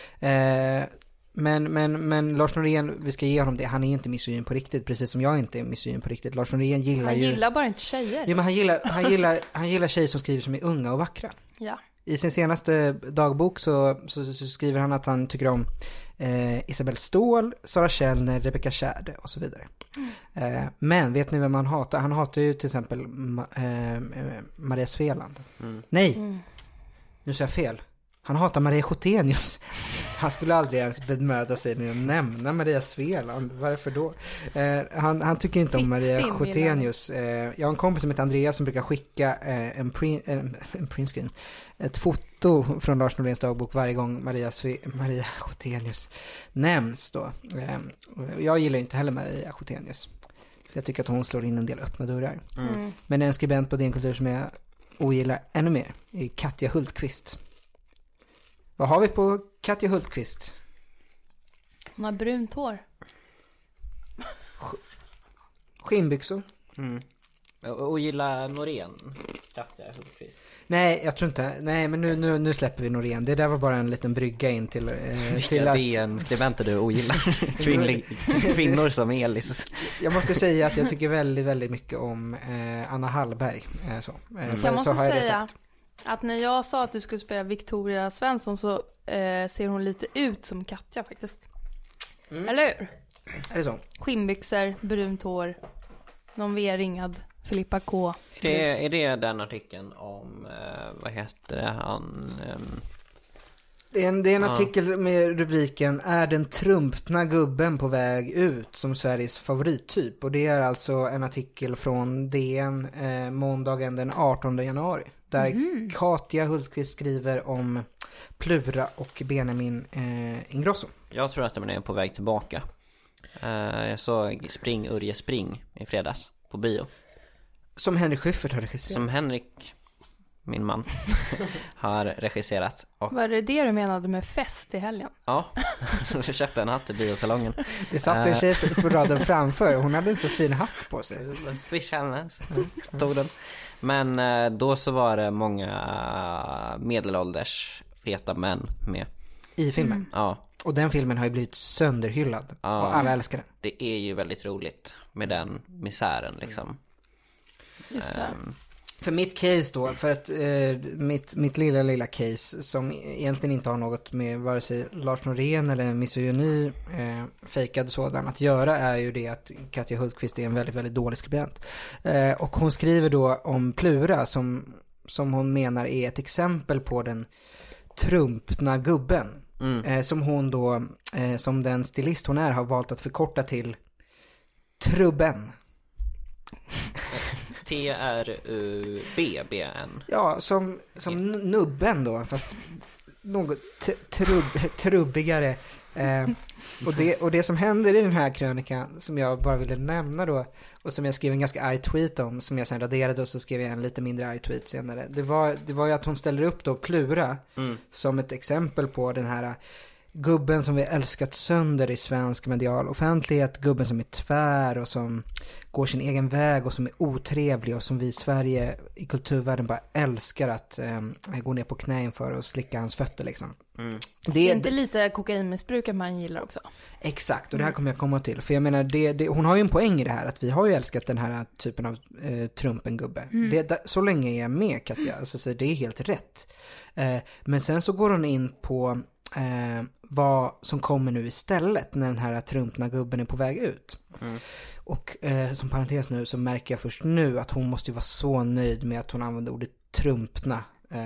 Men Lars Norén, vi ska ge honom det. Han är inte misogyn på riktigt, precis som jag inte är misogyn på riktigt. Lars Norén gillar ju... Han gillar bara inte tjejer. Ja, men han gillar tjejer som skriver som är unga och vackra. Ja. I sin senaste dagbok så skriver han att han tycker om Isabel Ståhl, Sara Källner, Rebecca Tjärde och så vidare. Men vet ni vem han hatar? Han hatar ju till exempel Maria Sveland. Nej, nu säger jag fel. Han hatar Maria Chotenius. Han skulle aldrig ens bemöda sig med att nämna Maria Sveland. Varför då? Han tycker inte om Maria Chotenius. Jag har en kompis som heter Andreas som brukar skicka en printscreen. Ett foto från Lars Noréns dagbok varje gång Maria Chotenius nämns då. Jag gillar inte heller Maria Chotenius. Jag tycker att hon slår in en del öppna dörrar. Men en skribent på DN-kultur som jag ogillar ännu mer är Katja Hultqvist. Vad har vi på Katja Hultqvist? Hon har brunt hår. Skinnbyxor. Och gilla Norén. Katja Hultqvist. Nej, jag tror inte. Nej, men nu släpper vi Norén. Det där var bara en liten brygga in till att... Det väntar du ogillar. Kvinnor som Elis. Jag måste säga att jag tycker väldigt, väldigt mycket om Anna Hallberg. Jag måste säga att när jag sa att du skulle spela Victoria Svensson så ser hon lite ut som Katja faktiskt. Eller hur? Är det så? Skinnbyxor, brunt hår, någon V-ringad Filippa K. Är det den artikeln om, vad heter det, han... Det är en artikel med rubriken "Är den trumpna gubben på väg ut som Sveriges favorittyp?" Och det är alltså en artikel från DN måndagen den 18 januari. Där Katja Hultqvist skriver om Plura och Benjamin Ingrosso. Jag tror att den är på väg tillbaka. Jag såg Urje Spring i fredags på bio. Som Henrik Schyffert har regisserat. Som Henrik, min man, har regisserat. Och... Var det du menade med fest i helgen? Ja, jag köpte en hatt i biosalongen. Det satt en tjej på raden framför. Hon hade en så fin hatt på sig. Swish henne, tog den. Men då så var det många medelålders feta män med. I filmen? Ja. Och den filmen har ju blivit sönderhyllad. Ja. Och alla älskar den. Det är ju väldigt roligt med den misären liksom. Just det. För mitt case då, för att mitt lilla case som egentligen inte har något med vare sig Lars Norén eller misogyni fejkad sådan att göra, är ju det att Katja Hultqvist är en väldigt, väldigt dålig skribent. Och hon skriver då om Plura som hon menar är ett exempel på den trumpna gubben. Som hon då, som den stilist hon är, har valt att förkorta till Trubben. T-R-U-B-B-N. Ja, som nubben då, fast något trubbigare. Och det som händer i den här krönikan som jag bara ville nämna då, och som jag skrev en ganska arg tweet om, som jag sen raderade, och så skrev jag en lite mindre arg tweet senare. Det var ju att hon ställer upp då Plura som ett exempel på den här gubben som vi älskat sönder i svensk medial offentlighet, gubben som är tvär och som går sin egen väg och som är otrevlig och som vi i Sverige i kulturvärlden bara älskar att gå ner på knä för och slicka hans fötter liksom. Det är inte lite kokainmissbruk man gillar också. Exakt, och det här kommer jag komma till. För jag menar, hon har ju en poäng i det här, att vi har ju älskat den här typen av trumpengubbe. Så länge är jag med, Katja. Alltså, det är helt rätt. Men sen så går hon in på vad som kommer nu istället när den här trumpna gubben är på väg ut. Och som parentes nu så märker jag först nu att hon måste ju vara så nöjd med att hon använder ordet trumpna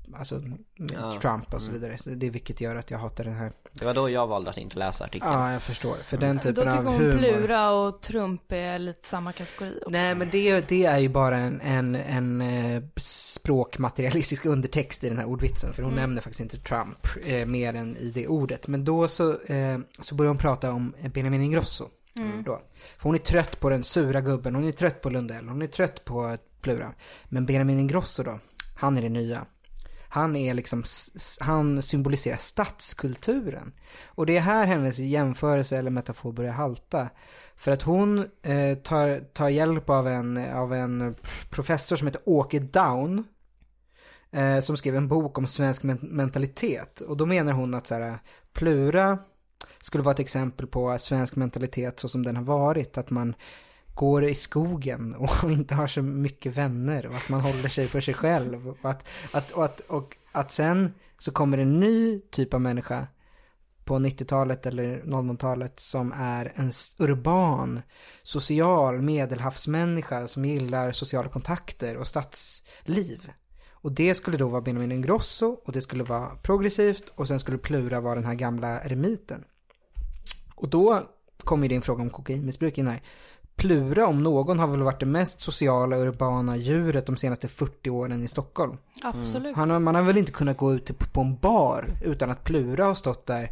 alltså Trump och så vidare. Så det är vilket gör att jag hatar den här. Det var då jag valde att inte läsa artikeln. Ja, jag förstår. För den typen av humor. Då tycker hon Plura och Trump är lite samma kategori också. Nej, men det är ju bara en språkmaterialistisk undertext i den här ordvitsen. För hon nämner faktiskt inte Trump mer än i det ordet. Men då så börjar hon prata om Benjamin Ingrosso. Då. För hon är trött på den sura gubben. Hon är trött på Lundell. Hon är trött på Plura. Men Benjamin Ingrosso då, han är det nya. Han är liksom, han symboliserar stadskulturen. Och det är här hennes jämförelse eller metafor börjar halta. För att hon tar hjälp av en professor som heter Åke Down. Som skrev en bok om svensk mentalitet. Och då menar hon att så här, Plura skulle vara ett exempel på svensk mentalitet så som den har varit. Att man går i skogen och inte har så mycket vänner och att man håller sig för sig själv. Och att sen så kommer en ny typ av människa på 90-talet eller 00-talet som är en urban, social medelhavsmänniska som gillar sociala kontakter och stadsliv. Och det skulle då vara Benjamin Ingrosso och det skulle vara progressivt och sen skulle Plura vara den här gamla eremiten. Och då kommer din fråga om kokainmissbruk in här. Plura om någon har väl varit det mest sociala urbana djuret de senaste 40 åren i Stockholm. Absolut. Man har väl inte kunnat gå ut på en bar utan att Plura har stått där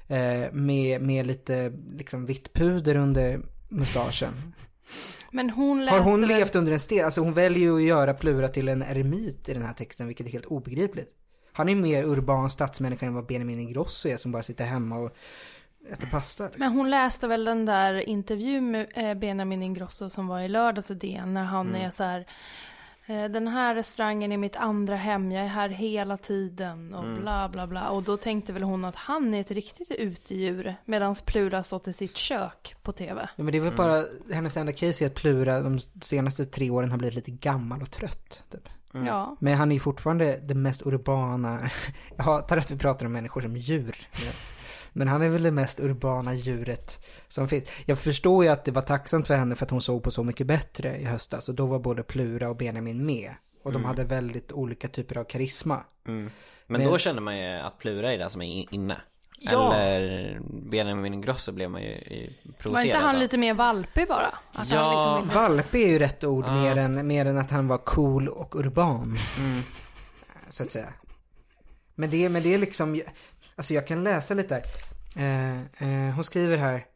med lite liksom vitt puder under mustaschen. Men hon läste har hon levt under en sten? Alltså hon väljer ju att göra Plura till en eremit i den här texten, vilket är helt obegripligt. Han är mer urban stadsmänniska än vad Benjamin Ingrosso är som bara sitter hemma och äter pasta. Men hon läste väl den där intervjun med Benjamin Ingrosso som var i lördags i DN när han är så här: den här restaurangen är mitt andra hem, jag är här hela tiden och bla bla bla. Och då tänkte väl hon att han är ett riktigt utedjur medan Plura stått i sitt kök på tv. Ja, men det är väl bara hennes enda case är att Plura de senaste 3 åren har blivit lite gammal och trött typ. Ja. Men han är ju fortfarande det mest urbana. Jag hatar att vi pratar om människor som djur. Men han är väl det mest urbana djuret som finns. Jag förstår ju att det var tacksamt för henne för att hon såg på Så mycket bättre i höstas. Och då var både Plura och Benjamin med. Och de hade väldigt olika typer av karisma. Men då känner man ju att Plura är den som är inne. Ja. Eller Benjamin Ingrosso blev man ju provocerad. Var inte han lite mer valpig bara? Att ja, han liksom valpig är ju rätt ord mer än att han var cool och urban. Så att säga. Men det är liksom... Alltså jag kan läsa lite där. Hon skriver här.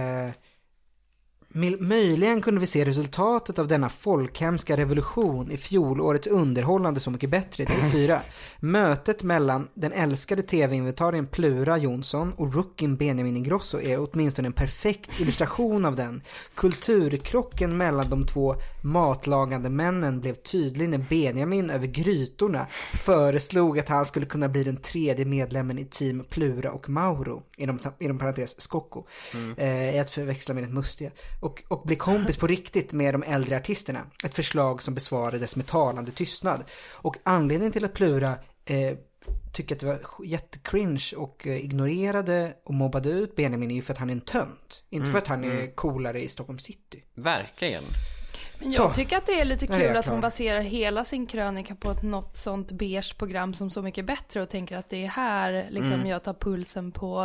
Möjligen kunde vi se resultatet av denna folkhemska revolution i fjolårets underhållande Så mycket bättre i TV4. Mötet mellan den älskade tv-inventarien Plura Jonsson och rookien Benjamin Ingrosso är åtminstone en perfekt illustration av den. Kulturkrocken mellan de två matlagande männen blev tydlig när Benjamin över grytorna föreslog att han skulle kunna bli den 3:e medlemmen i team Plura och Mauro, inom parentes Skocko, i att förväxla med ett mustiga. Och bli kompis på riktigt med de äldre artisterna. Ett förslag som besvarades med talande tystnad. Och anledningen till att Plura tycker att det var jättecringe och ignorerade och mobbade ut Benjamin är ju för att han är en tönt. Inte för att han är coolare i Stockholm city. Verkligen. Men jag tycker att det är lite kul att hon baserar hela sin krönika på något sånt beige program som Så mycket bättre och tänker att det är här liksom jag tar pulsen på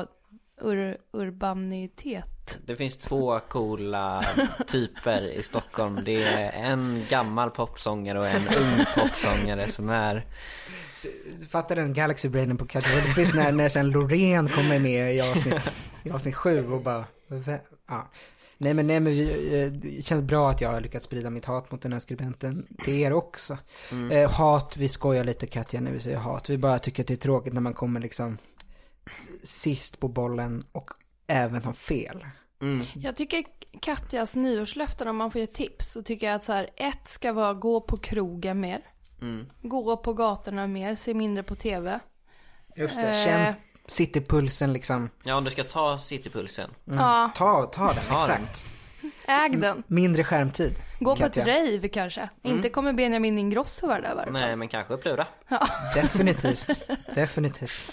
urbanitet. Det finns 2 coola typer i Stockholm. Det är en gammal popsångare och en ung popsångare som är... Fattar den Galaxy Brainen på Katarina? Det finns när sen Loreen kommer med i avsnitt 7 och bara... Ja. Nej men det känns bra att jag har lyckats sprida mitt hat mot den här skribenten till er också. Hat, vi skojar lite Katja när vi säger hat. Vi bara tycker att det är tråkigt när man kommer liksom sist på bollen och även har fel. Jag tycker Katjas nyårslöften, om man får ge tips, så tycker jag att så här, 1 ska vara gå på krogen mer. Gå på gatorna mer, se mindre på tv. Just det, känn citypulsen liksom. Ja, om du ska ta citypulsen. Ja. Ta den, exakt. Äg den. Mindre skärmtid. Gå på ett rave kanske. Inte kommer Benjamin Ingrosso vara där varje fall. Nej, men kanske Plura. Ja. Definitivt.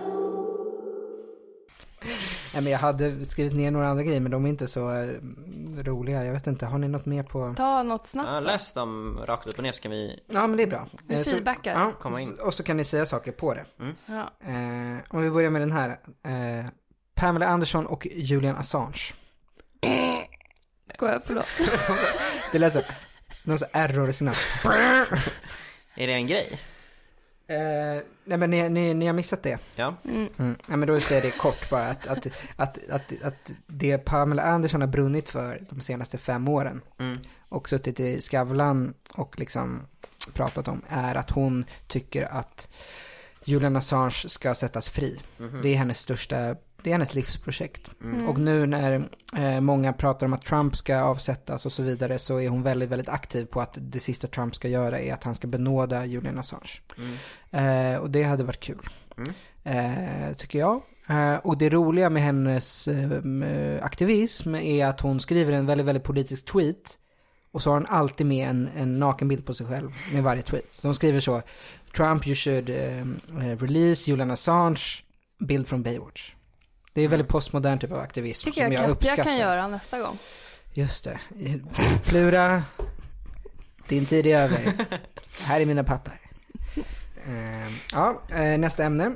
Men jag hade skrivit ner några andra grejer, men de är inte så roliga. Jag vet inte, har ni något mer på? Ta något snabbt. Ja, läs dem rakt upp och ner så kan vi... Ja, men det är bra. Feedbackar. Ja, komma in. och så kan ni säga saker på det. Ja. Om vi börjar med den här. Pamela Anderson och Julian Assange. Går jag, förlåt. Det lät så. Någon så error i sina. Är det en grej? Nej, men ni har missat det. Ja. Nej, men då säger jag det kort bara att det Pamela Anderson har brunnit för de senaste 5 åren och suttit i Skavlan och liksom pratat om är att hon tycker att Julian Assange ska sättas fri. Det är hennes livsprojekt. Och nu när många pratar om att Trump ska avsättas och så vidare, så är hon väldigt, väldigt aktiv på att det sista Trump ska göra är att han ska benåda Julian Assange. Och det hade varit kul. Tycker jag. Och det roliga med hennes aktivism är att hon skriver en väldigt, väldigt politisk tweet. Och så har hon alltid med en nakenbild på sig själv med varje tweet. Så hon skriver så: Trump, you should release Julian Assange, bild från Baywatch. Det är väldigt postmodern typ av aktivism tycker som jag uppskattar. Jag kan göra nästa gång. Just det. Plura, din tid är över. Här är mina pattar. Nästa ämne.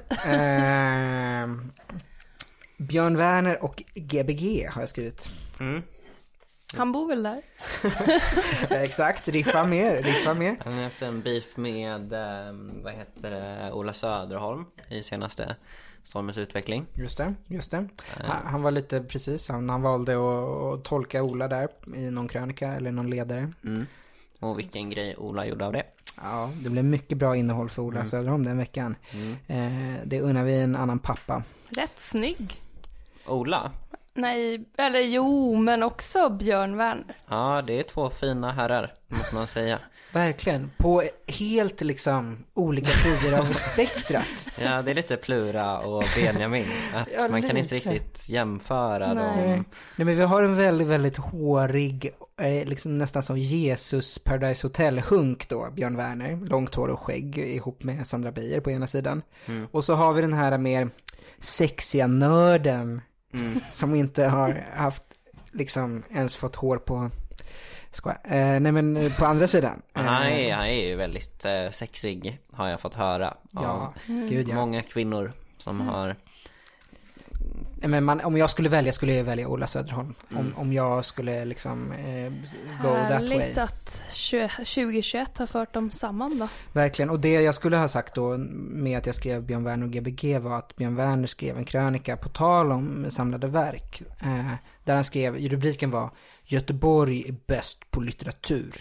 Björn Werner och Gbg har jag skrivit. Han bor väl där? Exakt, riffa mer. Han har haft en beef med Ola Söderholm i senaste Stormens utveckling. Just det. Han var lite precis, han valde att tolka Ola där i någon krönika eller någon ledare. Och vilken grej Ola gjorde av det. Ja, det blev mycket bra innehåll för Ola Söderholm den veckan. Det unnar vi en annan pappa. Rätt snygg. Ola? Nej, eller jo, men också Björn Werner. Ja, det är 2 fina herrar, måste man säga. Verkligen, på helt liksom olika sidor av spektrat. Ja, det är lite Plura och Benjamin. Att man kan inte riktigt jämföra dem. Nej, men vi har en väldigt, väldigt hårig, liksom nästan som Jesus Paradise Hotel-hunk då, Björn Werner. Långt hår och skägg ihop med Sandra Beijer på ena sidan. Och så har vi den här mer sexiga nörden som inte har haft liksom ens fått hår på nej, men på andra sidan. Han är ju väldigt sexig, har jag fått höra. Ja, gud ja. Många kvinnor som har... Men om jag skulle välja, skulle jag välja Ola Söderholm. Om jag skulle liksom go that way. Härligt att 2021 har fört dem samman då. Verkligen, och det jag skulle ha sagt då med att jag skrev Björn Werner och Gbg var att Björn Werner skrev en krönika på tal om samlade verk. Där han skrev, rubriken var Göteborg är bäst på litteratur.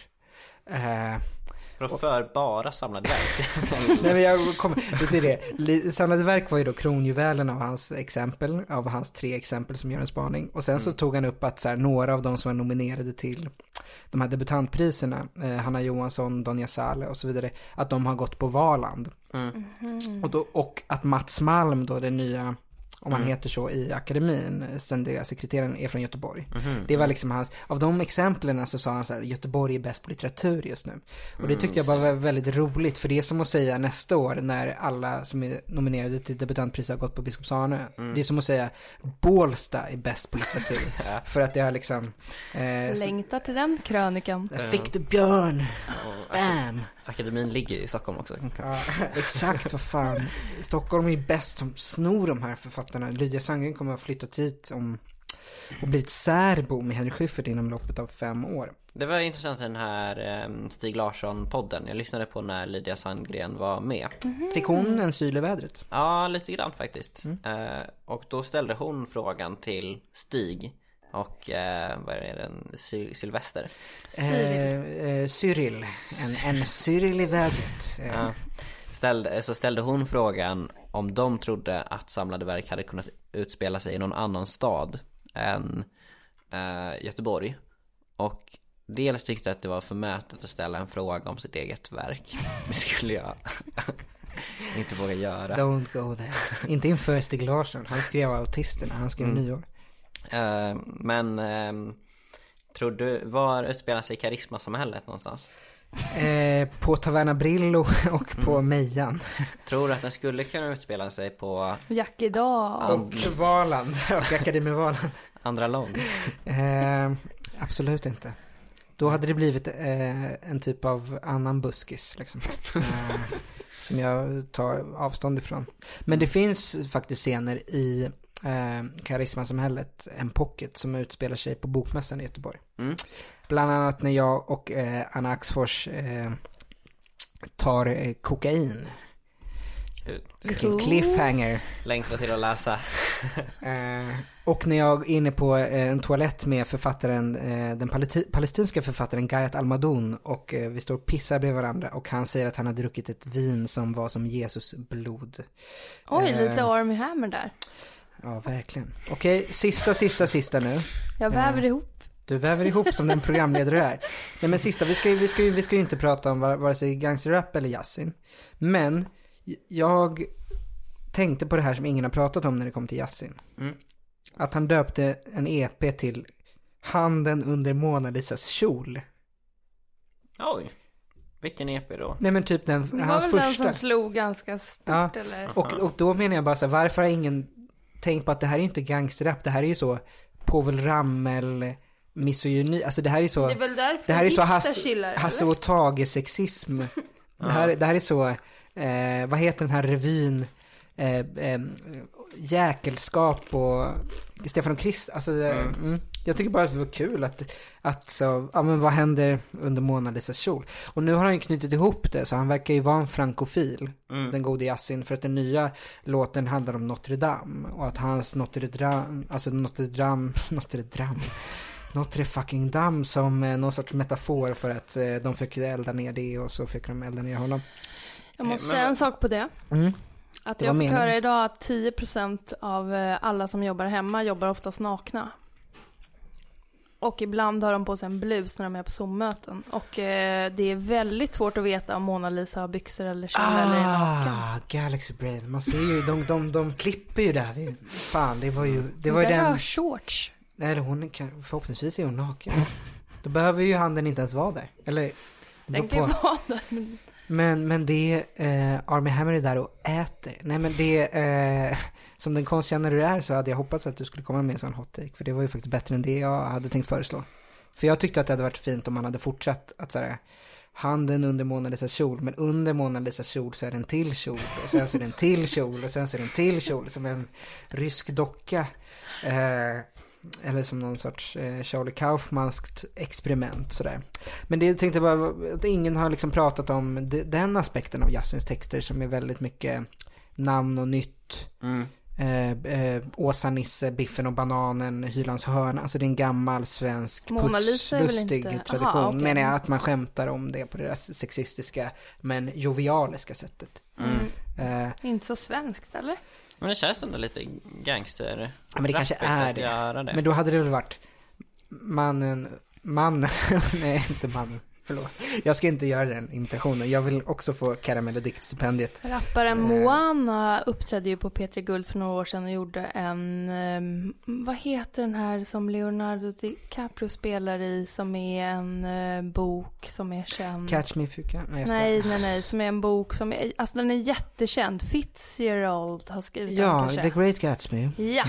För bara samlade verk. Nej, men jag kommer det. Samlade verk var ju då kronjuvelen av hans exempel, av hans 3 exempel som gör en spaning. Och sen så tog han upp att så här, några av de som var nominerade till de här debutantpriserna, Hanna Johansson, Donja Sale och så vidare, att de har gått på Valand. Och att Mats Malm då, den nya, om han heter så i akademin, ständiga sekreteraren, är från Göteborg. Det var liksom hans, av de exemplen så sa han så här: Göteborg är bäst på litteratur just nu. Och det tyckte jag bara var väldigt roligt, för det är som att säga nästa år när alla som är nominerade till debutantpriset har gått på Biskopsarne. Det är som att säga Bålsta är bäst på litteratur. För att det har liksom längtar till den krönikan. Jag fick det, Björn. Bam. Akademin ligger i Stockholm också. Ja, exakt, vad fan. Stockholm är ju bäst som snor de här författarna. Lydia Sandgren kommer att flytta hit och bli ett särbo med Henry Schyffert inom loppet av 5 år. Det var intressant den här Stig Larsson-podden. Jag lyssnade på när Lydia Sandgren var med. Fick hon en syl i vädret? Ja, lite grann faktiskt. Och då ställde hon frågan till Stig och vad är den? Sylvester? Cyril. En Cyril i vädret. Så ställde hon frågan om de trodde att samlade verk hade kunnat utspela sig i någon annan stad än Göteborg. Och dels tyckte att det var förmätet att ställa en fråga om sitt eget verk. Det skulle jag inte våga göra. Don't go there. Inte inför Stig Larsson. Han skrev Autisterna, han skrev nyår. Men tror du, var utspelar sig karismasamhället någonstans? På Taverna Brillo och på Mejan. Tror du att den skulle kunna utspela sig på Jack idag och Valand och Akademi Valand? Andra lång. absolut inte. Då hade det blivit en typ av annan buskis liksom. Som jag tar avstånd ifrån. Men det finns faktiskt scener i Karismasamhället, en pocket som utspelar sig på Bokmässan i Göteborg. Bland annat när jag och Anna Axfors tar kokain. Vilken cliffhanger. Längst till att läsa. Och när jag är inne på en toalett med författaren, den palestinska författaren Gayat Almadon, och vi står och pissar bredvid varandra och han säger att han har druckit ett vin som var som Jesus blod. Oj, lite Armie Hammer där. Ja, verkligen. Okej, sista nu. Jag väver ihop. Du väver ihop som den programledare du är. Nej, men sista, vi ska ju inte prata om vare sig gangsterrap eller Yasin. Men jag tänkte på det här som ingen har pratat om när det kom till Yasin. Att han döpte en EP till Handen under Mona Lisas kjol. Oj, vilken EP då? Nej, men typ den, det hans var väl första. Den som slog ganska stort, eller? Och då menar jag bara så här, varför har ingen tänkt på att det här är inte gangsterrap, det här är ju så Povel Ramel misogyni, alltså det här är så, det är väl därför det här är så Hasse och Tage sexism. Det här är så vad heter den här revyn, jäkelskap och Stefan och Krist, alltså jag tycker bara att det var kul att så, ja, men vad händer under Mona Lisas kjol? Och nu har han ju knutit ihop det, så han verkar ju vara en frankofil, den gode Yasin, för att den nya låten handlar om Notre Dame, och att hans Notre fucking Dame som någon sorts metafor för att de fick elda ner det, och så fick de elda ner honom. Jag måste säga en sak på det. Att jag fick höra idag att 10% av alla som jobbar hemma jobbar oftast nakna. Och ibland har de på sig en blus när de är på Zoom-möten. Och det är väldigt svårt att veta om Mona Lisa har byxor eller kjol eller är naken. Galaxy Brain. Man ser ju, de klipper ju där. Fan, det var ju den... har shorts. Nej, förhoppningsvis är hon naken. Då behöver ju handen inte ens vara där. Eller... Den kan ju vara där, men det Armie Hammer är där och äter. Nej, men det som den konstkännare du är, så hade jag hoppats att du skulle komma med en sån hot take, för det var ju faktiskt bättre än det jag hade tänkt föreslå. För jag tyckte att det hade varit fint om man hade fortsatt att såhär, handen under Mona Lisas kjol, men under Mona Lisas kjol så är det en till kjol, och sen så är det en till kjol, och sen så är det en till kjol, som en rysk docka. Eller som någon sorts Charlie Kaufmanskt experiment sådär. Men det tänkte jag bara att ingen har liksom pratat om den aspekten av Yasins texter, som är väldigt mycket namn och nytt. Åsa Nisse, Biffen och bananen, Hylands hörna. Alltså det är en gammal svensk putslustig tradition. Aha, okay. Menar jag att man skämtar om det på deras sexistiska men jovialiska sättet. Inte så svenskt, eller? Men det känns ändå lite gangster. Ja, men det kanske är det. Men då hade det väl varit mannen nej, inte mannen. Förlåt. Jag ska inte göra den imitationen. Jag vill också få Karamell och Dikt-stipendiet. Rapparen Moana uppträdde ju på P3 Guld för några år sedan och gjorde en... vad heter den här som Leonardo DiCaprio spelar i, som är en bok som är känd? Catch Me If You Can. Nej. Som är en bok som är... Alltså den är jättekänd. Fitzgerald har skrivit den kanske. Ja, The Great Gatsby. Ja.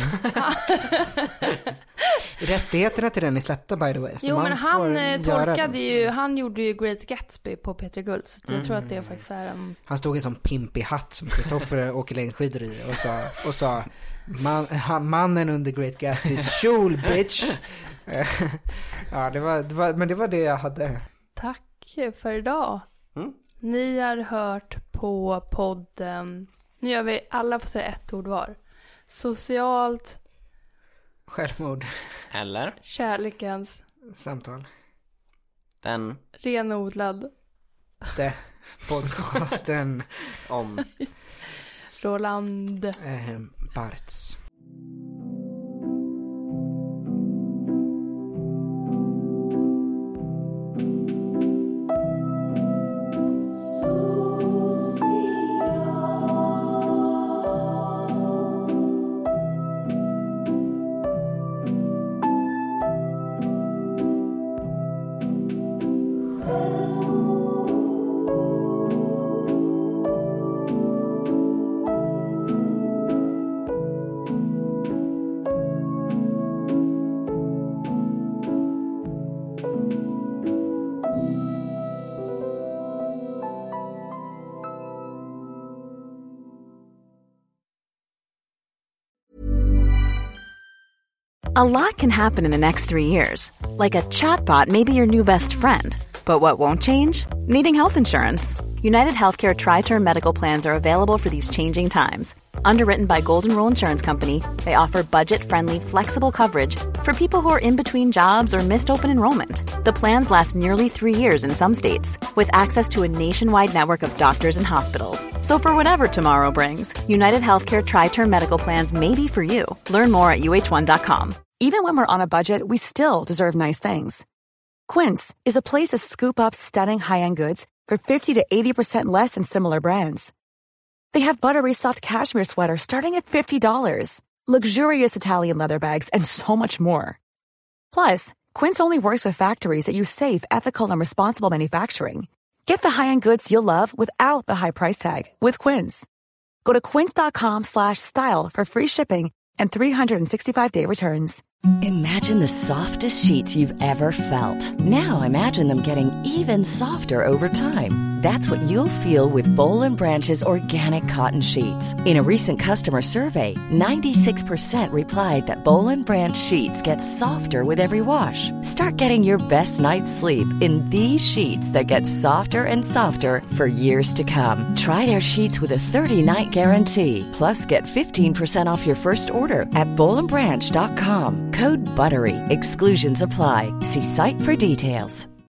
Rättigheterna till den är släppta, by the way. Jo, men han tolkade ju... Han gjorde ju Great Gatsby på P3 Guld, så jag tror att det faktiskt är en... Han stod i en sån pimpig hatt som Kristoffer åker längdskidor i och sa mannen under Great Gatsbys kjol, bitch. Ja, det var det jag hade. Tack för idag. Ni har hört på podden. Nu gör vi, alla får säga ett ord var. Socialt självmord. Eller kärlekens samtal. Den renodlad podcasten om Roland Bartz. A lot can happen in the next 3 years. Like a chatbot may be your new best friend. But what won't change? Needing health insurance. United Healthcare Tri-Term Medical Plans are available for these changing times. Underwritten by Golden Rule Insurance Company, they offer budget-friendly, flexible coverage for people who are in between jobs or missed open enrollment. The plans last nearly 3 years in some states, with access to a nationwide network of doctors and hospitals. So for whatever tomorrow brings, United Healthcare Tri-Term Medical Plans may be for you. Learn more at uh1.com. Even when we're on a budget, we still deserve nice things. Quince is a place to scoop up stunning high-end goods for 50 to 80% less than similar brands. They have buttery soft cashmere sweaters starting at $50, luxurious Italian leather bags, and so much more. Plus, Quince only works with factories that use safe, ethical, and responsible manufacturing. Get the high-end goods you'll love without the high price tag with Quince. Go to quince.com/style for free shipping and 365-day returns. Imagine the softest sheets you've ever felt. Now imagine them getting even softer over time. That's what you'll feel with Boll & Branch's organic cotton sheets. In a recent customer survey, 96% replied that Boll & Branch sheets get softer with every wash. Start getting your best night's sleep in these sheets that get softer and softer for years to come. Try their sheets with a 30-night guarantee. Plus, get 15% off your first order at bollandbranch.com. Code BUTTERY. Exclusions apply. See site for details.